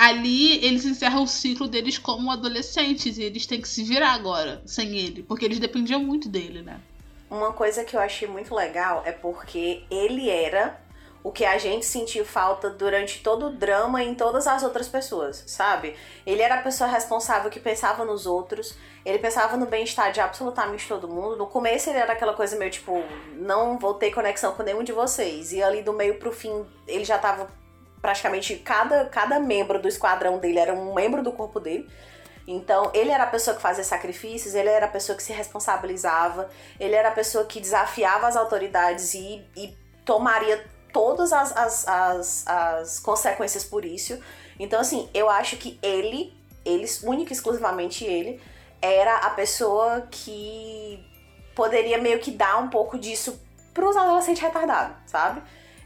ali eles encerram o ciclo deles como adolescentes e eles têm que se virar agora sem ele, porque eles dependiam muito dele, né? Uma coisa que eu achei muito legal é porque ele era o que a gente sentiu falta durante todo o drama em todas as outras pessoas, sabe? Ele era a pessoa responsável que pensava nos outros, ele pensava no bem-estar de absolutamente todo mundo. No começo ele era aquela coisa meio tipo, não vou ter conexão com nenhum de vocês. E ali do meio pro fim ele já tava praticamente, cada, cada membro do esquadrão dele era um membro do corpo dele. Então, ele era a pessoa que fazia sacrifícios, ele era a pessoa que se responsabilizava, ele era a pessoa que desafiava as autoridades e, e tomaria todas as, as, as, as consequências por isso. Então, assim, eu acho que ele, ele, único e exclusivamente ele, era a pessoa que poderia meio que dar um pouco disso pros adolescentes retardados, sabe?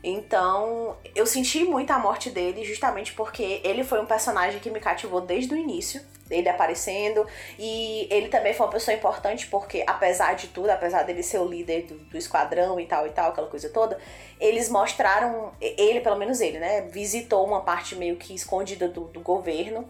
Então, eu senti muito a morte dele justamente porque ele foi um personagem que me cativou desde o início, ele aparecendo, e ele também foi uma pessoa importante porque, apesar de tudo, apesar dele ser o líder do, do esquadrão e tal e tal, aquela coisa toda, eles mostraram, ele, pelo menos ele, né, visitou uma parte meio que escondida do, do governo.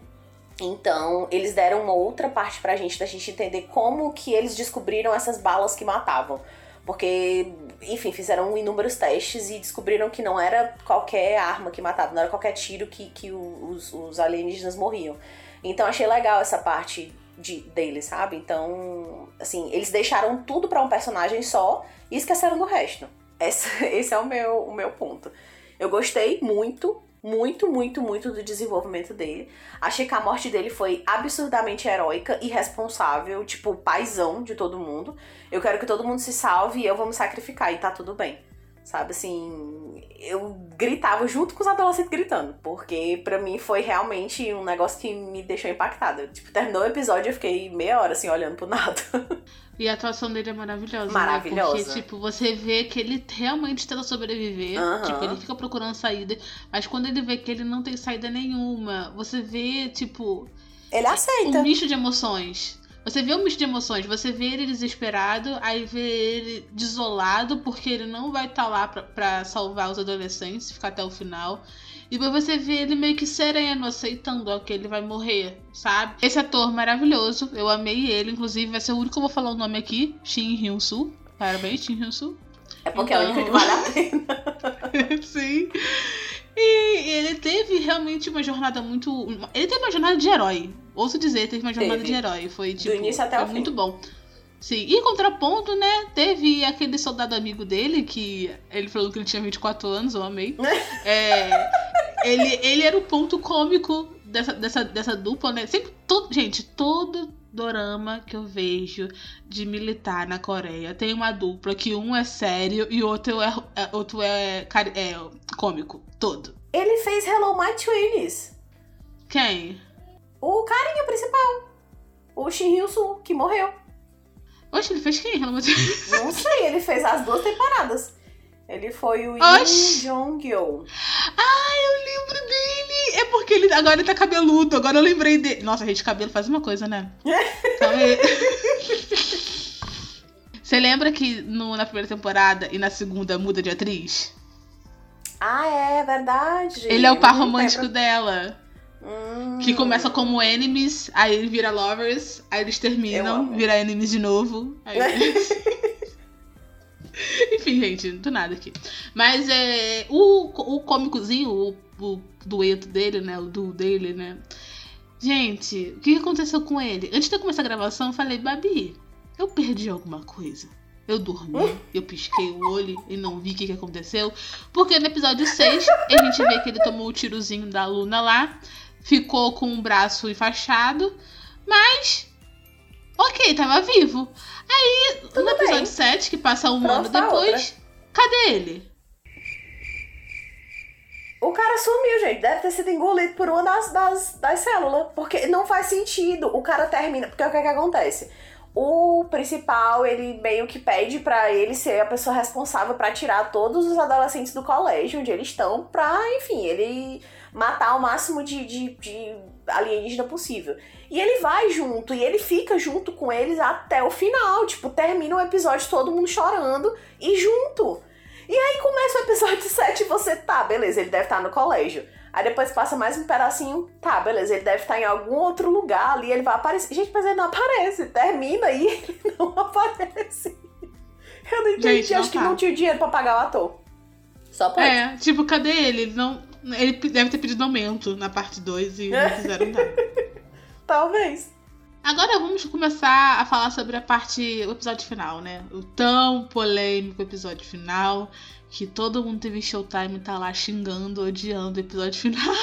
Então, eles deram uma outra parte pra gente, da gente entender como que eles descobriram essas balas que matavam. Porque, enfim, fizeram inúmeros testes e descobriram que não era qualquer arma que matava, não era qualquer tiro que, que os, os alienígenas morriam. Então, achei legal essa parte de, deles, sabe? Então, assim, eles deixaram tudo pra um personagem só e esqueceram do resto. Esse, esse é o meu, o meu ponto. Eu gostei muito, muito, muito, muito do desenvolvimento dele. Achei que a morte dele foi absurdamente heróica e responsável, tipo, paizão de todo mundo. Eu quero que todo mundo se salve e eu vou me sacrificar e tá tudo bem. Sabe, assim, eu gritava junto com os adolescentes gritando, porque pra mim foi realmente um negócio que me deixou impactada. Tipo, terminou o episódio e eu fiquei meia hora, assim, olhando pro nada. E a atuação dele é maravilhosa, Maravilhosa. Né? Porque, tipo, você vê que ele realmente tenta sobreviver. Uhum. Tipo, ele fica procurando saída. Mas quando ele vê que ele não tem saída nenhuma, você vê, tipo... Ele aceita. Um misto de emoções. Você vê um misto de emoções. Você vê ele desesperado, aí vê ele desolado, porque ele não vai estar lá pra, pra salvar os adolescentes, ficar até o final. E depois você vê ele meio que sereno, aceitando ó, que ele vai morrer, sabe? Esse ator maravilhoso, eu amei ele. Inclusive, vai ser o único que eu vou falar o nome aqui. Shin Hyun-soo. Parabéns, Shin Hyun-soo. É porque então... é o único que vale a pena. Sim. E ele teve realmente uma jornada muito... Ele teve uma jornada de herói. Ouço dizer, teve uma jornada teve. de herói. Foi, tipo, do início até foi o fim. muito bom. Sim, e em contraponto, né, teve aquele soldado amigo dele, que ele falou que ele tinha vinte e quatro anos, eu amei. é, ele, ele era o ponto cômico dessa, dessa, dessa dupla, né? Sempre, todo, gente, todo dorama que eu vejo de militar na Coreia tem uma dupla que um é sério e o outro é, é, outro é, é cômico, todo. Ele fez Hello My Twins. Quem? O carinha principal. O Shin Hyun-soo, que morreu. Oxe, ele fez quem? Não sei, ele fez as duas temporadas. Ele foi o Oxi. Yoon Jong-yeol. Ah, eu lembro dele! É porque ele agora ele tá cabeludo, agora eu lembrei dele. Nossa, gente, cabelo faz uma coisa, né? Então, é... Você lembra que no, na primeira temporada e na segunda muda de atriz? Ah, é verdade. Ele é o par Não romântico lembro. dela. Hum. Que começa como enemies, aí ele vira lovers, aí eles Eu terminam, amo. vira enemies de novo. Aí... Enfim, gente, do nada aqui. Mas é. O, o cômicozinho, o, o dueto dele, né? O duo dele, né? Gente, o que aconteceu com ele? Antes de eu começar a gravação, eu falei, Babi, eu perdi alguma coisa. Eu dormi, eu pisquei o olho e não vi o que, que aconteceu. Porque no episódio seis, a gente vê que ele tomou o tirozinho da Luna lá. Ficou com o braço enfaixado. Mas, ok, tava vivo. Aí, Tudo no episódio bem. sete, que passa um Pronto ano pra depois, cadê ele? O cara sumiu, gente. Deve ter sido engolido por uma das, das, das células. Porque não faz sentido. O cara termina... Porque o que é que acontece? O principal, ele meio que pede pra ele ser a pessoa responsável pra tirar todos os adolescentes do colégio onde eles estão, pra, enfim, ele matar o máximo de, de, de alienígena possível. E ele vai junto, e ele fica junto com eles até o final. Tipo, termina o episódio todo mundo chorando e junto. E aí começa o episódio sete e você, tá, beleza, ele deve estar no colégio. Aí depois passa mais um pedacinho, tá, beleza, ele deve estar em algum outro lugar ali, ele vai aparecer. Gente, mas ele não aparece, termina e ele não aparece. Eu não entendi, Gente, não acho que tá. não tinha dinheiro pra pagar o ator. Só pode. É, tipo, cadê ele? Ele, não, ele deve ter pedido aumento na parte dois e não fizeram nada. Talvez. Agora vamos começar a falar sobre a parte, o episódio final, né? O tão polêmico episódio final, que todo mundo teve showtime e tá lá xingando, odiando o episódio final.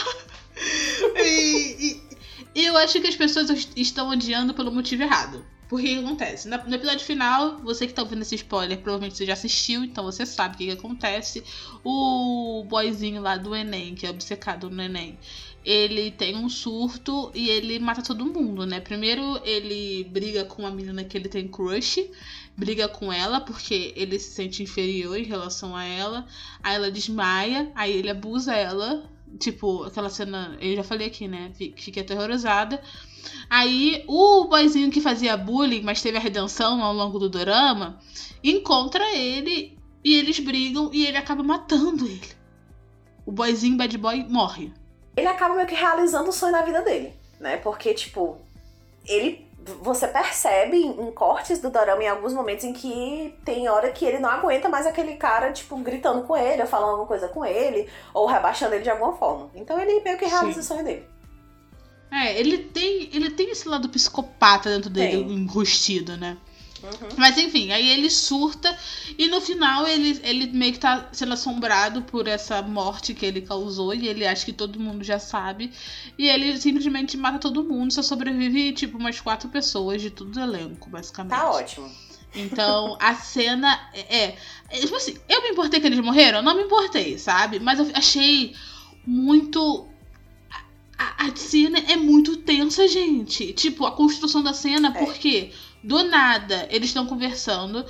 e, e eu acho que as pessoas estão odiando pelo motivo errado. Porque o que acontece? No episódio final, você que tá ouvindo esse spoiler, provavelmente você já assistiu, então você sabe o que, que acontece. O boyzinho lá do Enem, que é obcecado no Enem, ele tem um surto e ele mata todo mundo, né? Primeiro ele briga com uma menina que ele tem crush, briga com ela porque ele se sente inferior em relação a ela. Aí ela desmaia, aí ele abusa ela, tipo, aquela cena, eu já falei aqui, né? Fiquei aterrorizada. Aí o boyzinho que fazia bullying, mas teve a redenção ao longo do dorama, encontra ele e eles brigam e ele acaba matando ele. O boyzinho bad boy morre. Ele acaba meio que realizando o sonho da vida dele, né? Porque, tipo, ele... Você percebe em cortes do dorama, em alguns momentos em que tem hora que ele não aguenta mais aquele cara, tipo, gritando com ele, ou falando alguma coisa com ele, ou rebaixando ele de alguma forma. Então ele meio que realiza Sim. o sonho dele. É, ele tem, ele tem esse lado psicopata dentro dele, tem. enrustido, né? Uhum. Mas enfim, aí ele surta e no final ele, ele meio que tá sendo assombrado por essa morte que ele causou e ele acha que todo mundo já sabe e ele simplesmente mata todo mundo, só sobrevive tipo umas quatro pessoas de todo o elenco, basicamente. Tá ótimo. Então a cena é, é tipo assim, eu me importei que eles morreram? Não me importei, sabe? Mas eu achei muito... A, a cena é muito tensa, gente. Tipo, a construção da cena, é. porque do nada eles estão conversando,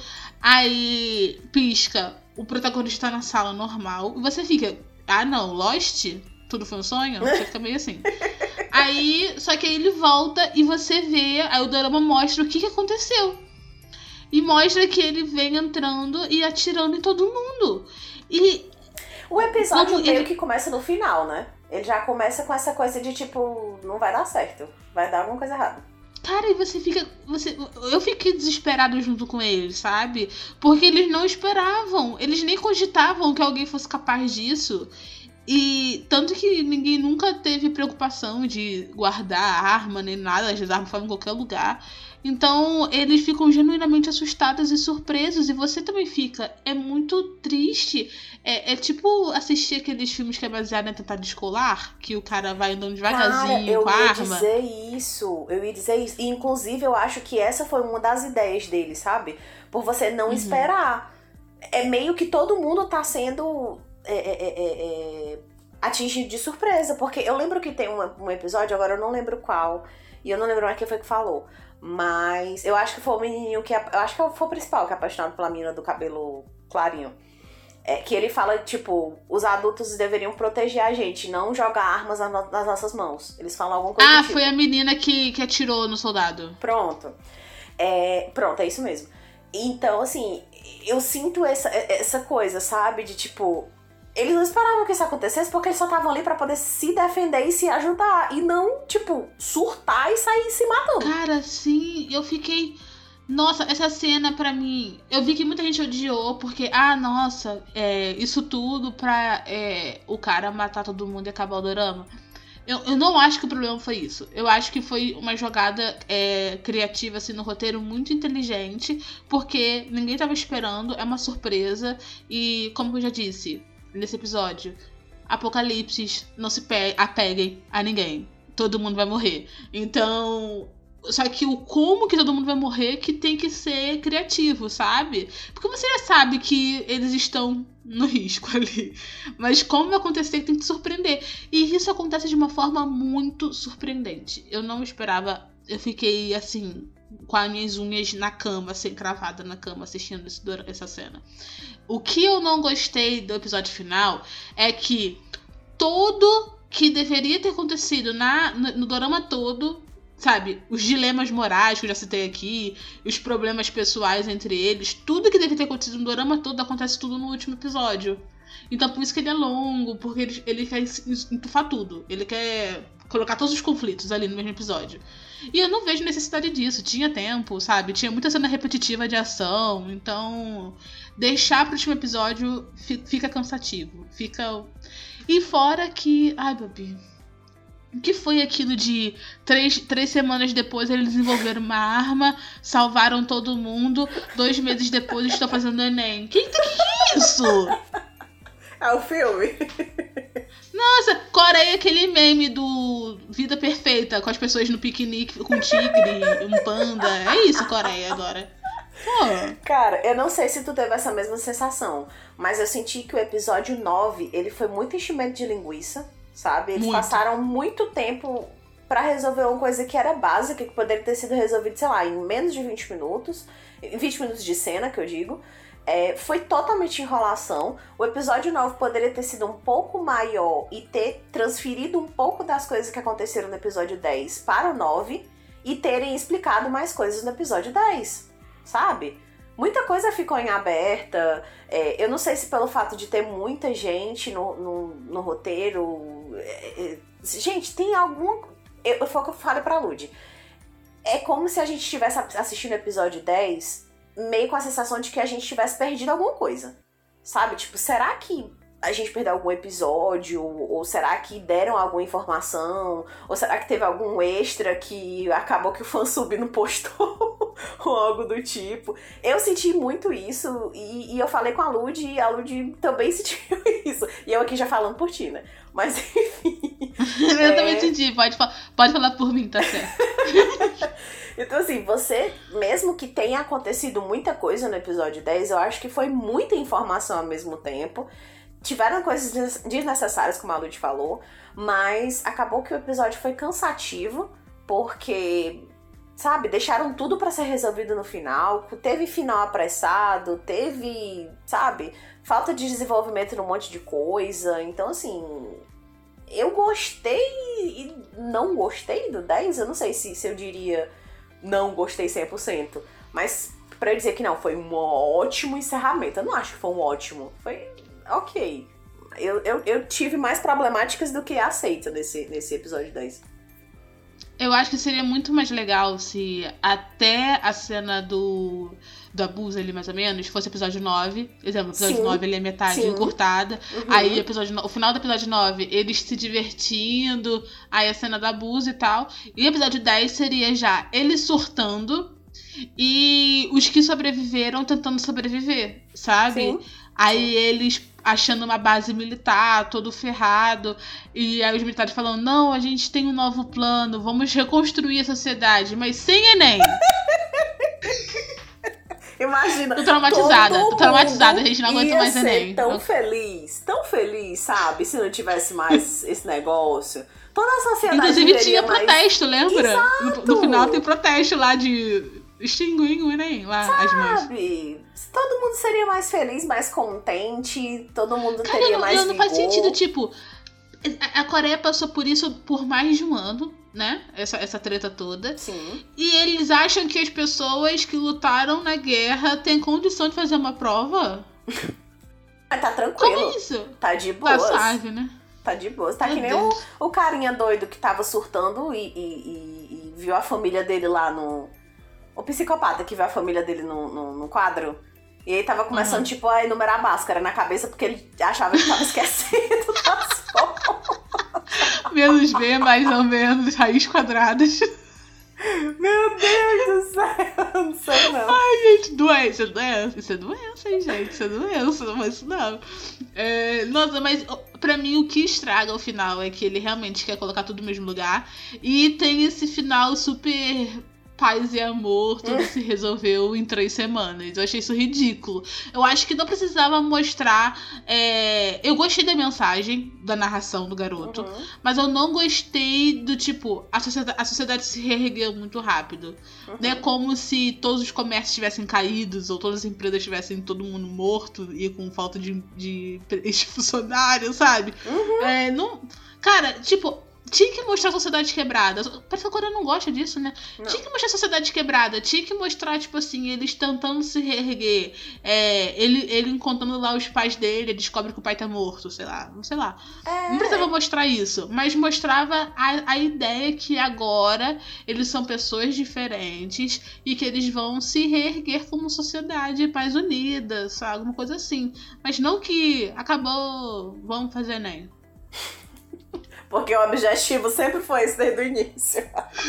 aí pisca, o protagonista tá na sala normal, e você fica, ah não, Lost? Tudo foi um sonho? Você fica meio assim. Aí, só que aí ele volta e você vê, aí o dorama mostra o que, que aconteceu. E mostra que ele vem entrando e atirando em todo mundo. E o episódio meio ele... que começa no final, né? Ele já começa com essa coisa de tipo, não vai dar certo, vai dar alguma coisa errada. Cara, e você fica... Você, eu fiquei desesperado junto com eles, sabe? Porque eles não esperavam, eles nem cogitavam que alguém fosse capaz disso. E tanto que ninguém nunca teve preocupação de guardar arma nem nada, as armas estavam em qualquer lugar. Então eles ficam genuinamente assustados e surpresos, e você também fica. É muito triste. É, é tipo assistir aqueles filmes que é baseado em tentado escolar, que o cara vai andando devagarzinho cara, com a arma. Eu ia dizer isso, eu ia dizer isso. E inclusive eu acho que essa foi uma das ideias dele, sabe? Por você não uhum. esperar. É meio que todo mundo tá sendo... É, é, é, é, atingido de surpresa, porque eu lembro que tem uma, um episódio, agora eu não lembro qual, e eu não lembro mais quem foi que falou, mas eu acho que foi o menininho que, eu acho que foi o principal que é apaixonado pela menina do cabelo clarinho, É, que ele fala, tipo, os adultos deveriam proteger a gente, não jogar armas nas nossas mãos. Eles falam alguma coisa Ah, do tipo. foi a menina que, que atirou no soldado. Pronto. É, pronto, é isso mesmo. Então, assim, eu sinto essa, essa coisa, sabe? De, tipo, eles não esperavam que isso acontecesse porque eles só estavam ali pra poder se defender e se ajudar. E não, tipo, surtar e sair se matando. Cara, sim, eu fiquei... Nossa, essa cena pra mim... Eu vi que muita gente odiou porque... Ah, nossa, é, isso tudo pra é, o cara matar todo mundo e acabar o dorama. Eu, eu não acho que o problema foi isso. Eu acho que foi uma jogada é, criativa, assim, no roteiro muito inteligente. Porque ninguém tava esperando, é uma surpresa. E, como eu já disse nesse episódio... Apocalipses, não se pe- apeguem a ninguém. Todo mundo vai morrer. Então... Só que o como que todo mundo vai morrer que tem que ser criativo, sabe? Porque você já sabe que eles estão no risco ali. Mas como vai acontecer tem que te surpreender. E isso acontece de uma forma muito surpreendente. Eu não esperava... Eu fiquei, assim, com as minhas unhas na cama, assim, cravada na cama, assistindo esse, essa cena. O que eu não gostei do episódio final é que tudo que deveria ter acontecido na, no, no dorama todo... Sabe, os dilemas morais que eu já citei aqui, os problemas pessoais entre eles, tudo que deve ter acontecido no dorama todo acontece tudo no último episódio. Então por isso que ele é longo, porque ele, ele quer entufar tudo. Ele quer colocar todos os conflitos ali no mesmo episódio. E eu não vejo necessidade disso. Tinha tempo, sabe? Tinha muita cena repetitiva de ação. Então deixar pro último episódio fica cansativo. Fica... E fora que... Ai, Babi... O que foi aquilo de três, três semanas depois eles desenvolveram uma arma, salvaram todo mundo, dois meses depois estão fazendo Enem? Que, que é isso? É o filme. Nossa, Coreia é aquele meme do Vida Perfeita, com as pessoas no piquenique com um tigre, um panda. É isso, Coreia, agora. Pô. Cara, eu não sei se tu teve essa mesma sensação, mas eu senti que o episódio nove, ele foi muito enchimento de linguiça. Sabe? Eles muito. passaram muito tempo pra resolver uma coisa que era básica, que poderia ter sido resolvida, sei lá, em menos de vinte minutos. vinte minutos de cena, que eu digo. É, foi totalmente enrolação. O episódio nove poderia ter sido um pouco maior e ter transferido um pouco das coisas que aconteceram no episódio dez para o nove e terem explicado mais coisas no episódio dez. Sabe? Muita coisa ficou em aberta. É, eu não sei se pelo fato de ter muita gente no, no, no roteiro... É, é, gente, tem alguma... Eu, foi o que eu falei pra Lud. É como se a gente estivesse assistindo o episódio dez meio com a sensação de que a gente tivesse perdido alguma coisa. Sabe? Tipo, será que a gente perdeu algum episódio? Ou será que deram alguma informação? Ou será que teve algum extra que acabou que o fansub não postou? Ou algo do tipo. Eu senti muito isso e, e eu falei com a Lud e a Lud também sentiu isso. E eu aqui já falando por ti, né? Mas enfim. Eu é... também senti. Pode, pode falar por mim, tá certo. Então assim, você, mesmo que tenha acontecido muita coisa no episódio dez, eu acho que foi muita informação ao mesmo tempo. Tiveram coisas desnecessárias, como a Lud falou, mas acabou que o episódio foi cansativo, porque, sabe, deixaram tudo pra ser resolvido no final, teve final apressado, teve, sabe, falta de desenvolvimento num monte de coisa, então assim, eu gostei e não gostei do dez, eu não sei se, se eu diria não gostei cem por cento, mas pra eu dizer que não, foi um ótimo encerramento, eu não acho que foi um ótimo, foi... Ok, eu, eu, eu tive mais problemáticas do que aceito nesse, nesse episódio dez. Eu acho que seria muito mais legal se até a cena do, do abuso ali, mais ou menos, fosse episódio nove. Exemplo, o episódio sim, nove ele é metade sim. encurtada. Uhum. Aí episódio, o final do episódio nove, eles se divertindo, aí a cena do abuso e tal. E o episódio dez seria já eles surtando e os que sobreviveram tentando sobreviver, sabe? Sim. Aí eles achando uma base militar, todo ferrado, e aí os militares falando, não, a gente tem um novo plano, vamos reconstruir a sociedade, mas sem Enem. Imagina. Tô traumatizada, tô traumatizada, a gente não aguenta mais Enem. Tão feliz, tão feliz, sabe? Se não tivesse mais esse negócio. Toda a sociedade. Inclusive tinha mais... protesto, lembra? No, no final tem protesto lá de... Extinguem o Enem lá, as mães. Sabe? Todo mundo seria mais feliz, mais contente, todo mundo Cara, teria não, mais não vigor. faz sentido, tipo, a a Coreia passou por isso por mais de um ano, né? Essa, essa treta toda. Sim. E eles acham que as pessoas que lutaram na guerra têm condição de fazer uma prova? Mas tá tranquilo. Como isso? Tá de Tá boas. suave, né? Tá de boas. Tá Meu que nem o, Deus. o carinha doido que tava surtando e, e- e- e viu a família dele lá no... O psicopata que viu a família dele no, no, no quadro. E aí tava começando, Uhum. tipo, a enumerar máscara na cabeça porque ele achava que tava esquecendo das fotos. Menos B, mais ou menos, raiz quadradas. Meu Deus do céu, não sei não. Gente, doença, doença. Isso é doença, hein, gente? Isso é doença, não é isso não. É, nossa, mas ó, pra mim o que estraga o final é que ele realmente quer colocar tudo no mesmo lugar. E tem esse final super paz e amor, tudo se resolveu em três semanas. Eu achei isso ridículo. Eu acho que não precisava mostrar. é, Eu gostei da mensagem, da narração do garoto. Uhum. Mas eu não gostei do tipo, a sociedade, a sociedade se reergueu muito rápido. Uhum. Não é como se todos os comércios tivessem caídos, ou todas as empresas tivessem todo mundo morto e com falta de, de funcionário, sabe? Uhum. É, não... Cara, tipo, tinha que mostrar a sociedade quebrada. Parece que a Coreia não gosta disso, né? Não. Tinha que mostrar a sociedade quebrada. Tinha que mostrar, tipo assim, eles tentando se reerguer. É, ele, ele encontrando lá os pais dele, ele descobre que o pai tá morto, sei lá. Não sei lá. É. Não precisava mostrar isso, mas mostrava a, a ideia que agora eles são pessoas diferentes e que eles vão se reerguer como sociedade mais unida, sabe? Alguma coisa assim. Mas não que acabou, vamos fazer Enem. Porque o objetivo sempre foi esse desde o início.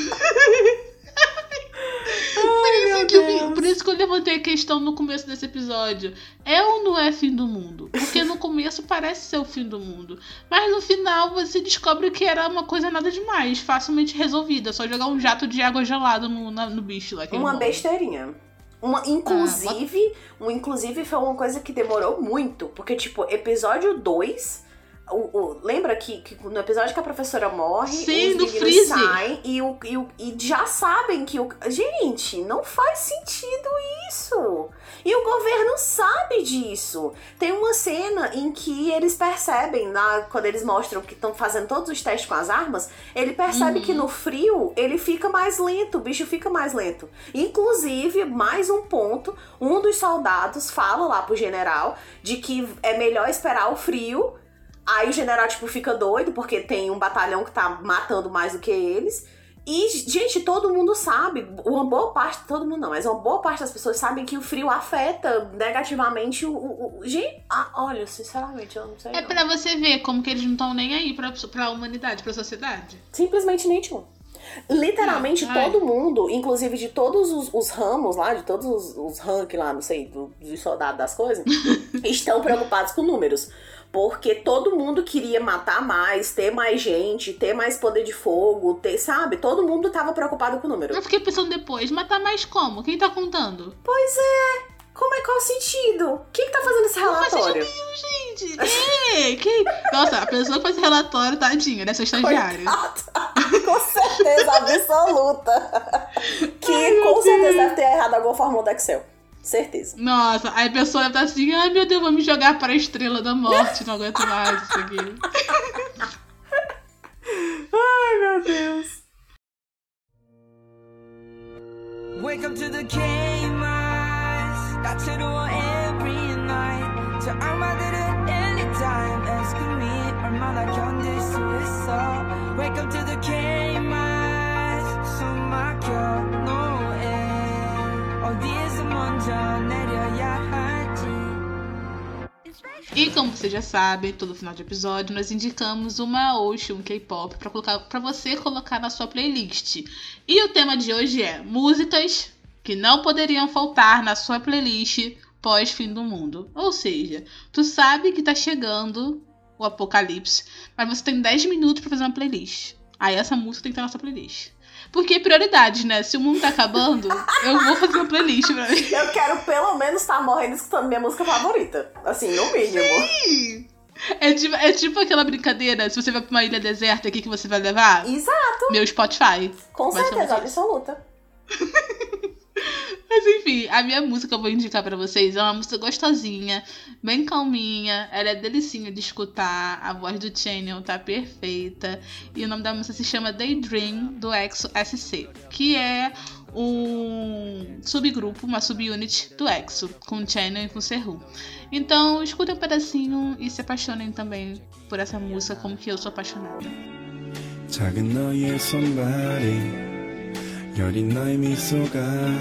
Por isso, que eu, por isso que eu levantei a questão no começo desse episódio. É ou não é fim do mundo? Porque no começo parece ser o fim do mundo. Mas no final você descobre que era uma coisa nada demais, facilmente resolvida. Só jogar um jato de água gelada no, na- no bicho lá. que ele Uma morre. besteirinha. Uma, inclusive, um, inclusive foi uma coisa que demorou muito. Porque, tipo, episódio dois... O, o- lembra que, que no episódio que a professora morre, Sim, os do meninos Freeze. saem e, o, e, o, e já sabem que o... Gente, não faz sentido isso. E o governo sabe disso. Tem uma cena em que eles percebem, na, quando eles mostram que estão fazendo todos os testes com as armas, ele percebe Uhum. que no frio ele fica mais lento, o bicho fica mais lento. Inclusive, mais um ponto, um dos soldados fala lá pro general de que é melhor esperar o frio. Aí o general, tipo, fica doido, porque tem um batalhão que tá matando mais do que eles. E, gente, todo mundo sabe, uma boa parte, todo mundo não, mas uma boa parte das pessoas sabem que o frio afeta negativamente o... o, o gente, ah, olha, sinceramente, eu não sei É não. pra você ver como que eles não estão nem aí pra, pra humanidade, pra sociedade. Simplesmente nenhum. Literalmente Ai. todo mundo, inclusive de todos os, os ramos lá, de todos os, os ranks lá, não sei, do- dos soldados das coisas, estão preocupados com números. Porque todo mundo queria matar mais, ter mais gente, ter mais poder de fogo, ter, sabe? Todo mundo tava preocupado com o número. Eu fiquei pensando depois, matar mais como? Quem tá contando? Pois é. Como é qual o sentido? Quem que tá fazendo esse relatório? Gente, é, quem... Nossa, a pessoa que faz esse relatório, tadinha, dessa estagiária. Coitada. Com certeza absoluta. Que com certeza deve ter errado alguma fórmula do Excel. Certeza. Nossa, aí a pessoa deve estar assim, ai meu Deus, vou me jogar para a estrela da morte, não aguento mais isso aqui. Ai, meu Deus. Wake up to the K-Mice 다채로워 every night 저 악마들은 anytime asking me 얼마나 견딜 수 있어 Wake up to the K-Mice 숨 막혀 노예 어디에서 먼저 내려야 할지 E como vocês já sabem, todo final de episódio nós indicamos uma Ocean, um K-pop, pra, colocar, pra você colocar na sua playlist. E o tema de hoje é músicas que não poderiam faltar na sua playlist pós-fim do mundo. Ou seja, tu sabe que tá chegando o apocalipse, mas você tem dez minutos pra fazer uma playlist. Aí essa música tem que estar na sua playlist. Porque prioridades, né? Se o mundo tá acabando, eu vou fazer uma playlist pra mim. Eu quero pelo menos estar morrendo escutando minha música favorita. Assim, no mínimo. É tipo, é tipo aquela brincadeira, se você vai pra uma ilha deserta, o que, que você vai levar? Exato. Meu Spotify. Com Vai ser certeza muito absoluta. Mas enfim, a minha música que eu vou indicar pra vocês é uma música gostosinha, bem calminha, ela é delicinha de escutar, a voz do Channel tá perfeita, e o nome da música se chama Daydream, do EXO S C, que é um subgrupo, uma subunit do EXO, com Channel e com Sehu. Então, escutem um pedacinho e se apaixonem também por essa música, como que eu sou apaixonada. 작은 너의 손발이 여린 너의 미소가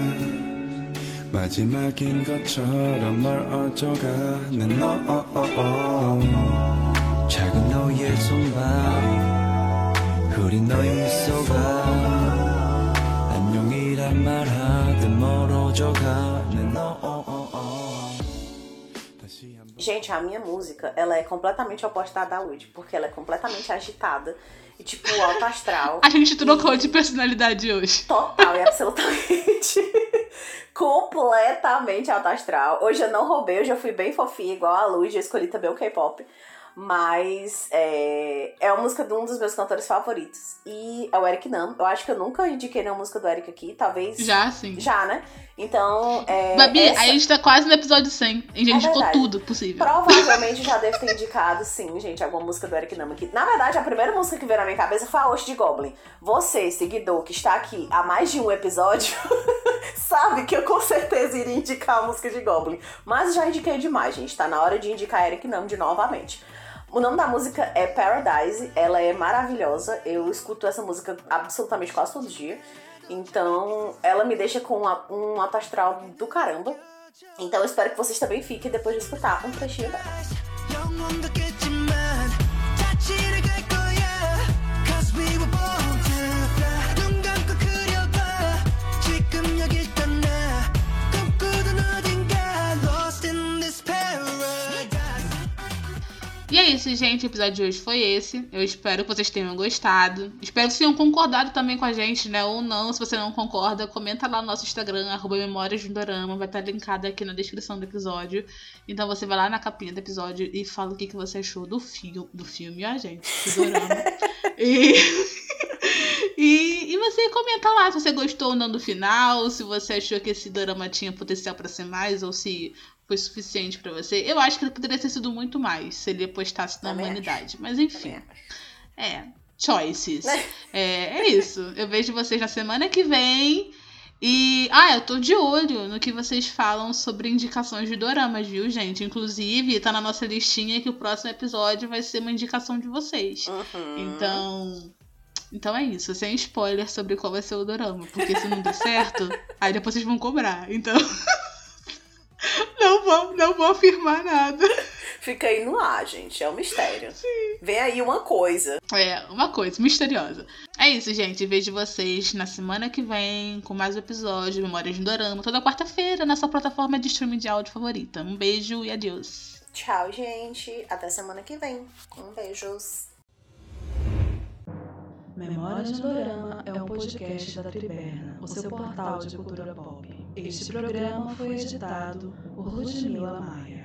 마지막인 것처럼 널 어져가는 너 작은 너의 손발이 흐린 너의 미소가 안녕이란 말하듯 멀어져가는 너 Gente, a minha música, ela é completamente oposta da Woody, porque ela é completamente agitada e, tipo, alto astral. A gente trocou e... de personalidade hoje. Total e absolutamente. Completamente alto astral. Hoje eu não roubei, hoje eu fui bem fofinha, igual a Luz, eu escolhi também o K-pop. Mas é, é uma música de um dos meus cantores favoritos. E é o Eric Nam. Eu acho que eu nunca indiquei nenhuma música do Eric aqui. Talvez... Já, sim. Já, né? Então, é... Babi, essa... a gente tá quase no episódio cem. A gente é indicou verdade. tudo possível. Provavelmente já deve ter indicado, sim, gente, alguma música do Eric Nam aqui. Na verdade, a primeira música que veio na minha cabeça foi a Osh de Goblin. Você, seguidor, que está aqui há mais de um episódio... sabe que eu com certeza iria indicar a música de Goblin. Mas já indiquei demais, gente. Tá na hora de indicar Eric Nam de novamente. O nome da música é Paradise, ela é maravilhosa, eu escuto essa música absolutamente quase todo dia, então ela me deixa com uma, um alto astral do caramba, então eu espero que vocês também fiquem depois de escutar um trechinho dela. E é isso, gente. O episódio de hoje foi esse. Eu espero que vocês tenham gostado. Espero que vocês tenham concordado também com a gente, né? Ou não, se você não concorda, comenta lá no nosso Instagram, arroba Memórias do Dorama. Vai estar linkado aqui na descrição do episódio. Então você vai lá na capinha do episódio e fala o que, que você achou do, fio, do filme, ó, gente. Do Dorama. e... e... E você comenta lá se você gostou ou não do final, se você achou que esse Dorama tinha potencial pra ser mais, ou se... foi suficiente pra você. Eu acho que ele poderia ter sido muito mais se ele apostasse na Também humanidade. acho. Mas enfim. É. Choices. é, é isso. Eu vejo vocês na semana que vem. E. Ah, eu tô de olho no que vocês falam sobre indicações de doramas, viu, gente? Inclusive, tá na nossa listinha que o próximo episódio vai ser uma indicação de vocês. Uhum. Então. Então é isso, sem spoiler sobre qual vai ser o dorama. Porque se não der certo, aí depois vocês vão cobrar. Então. Não vou, não vou afirmar nada. Fica aí no ar, gente. É um mistério. Sim. Vem aí uma coisa. É, uma coisa misteriosa. É isso, gente. Vejo vocês na semana que vem com mais um episódio de Memórias do Dorama. Toda quarta-feira na sua plataforma de streaming de áudio favorita. Um beijo e adeus. Tchau, gente. Até semana que vem. Um beijos. Memórias do Dorama é um podcast da Triberna, o seu portal de cultura pop. Este programa foi editado por Ludmila Maia.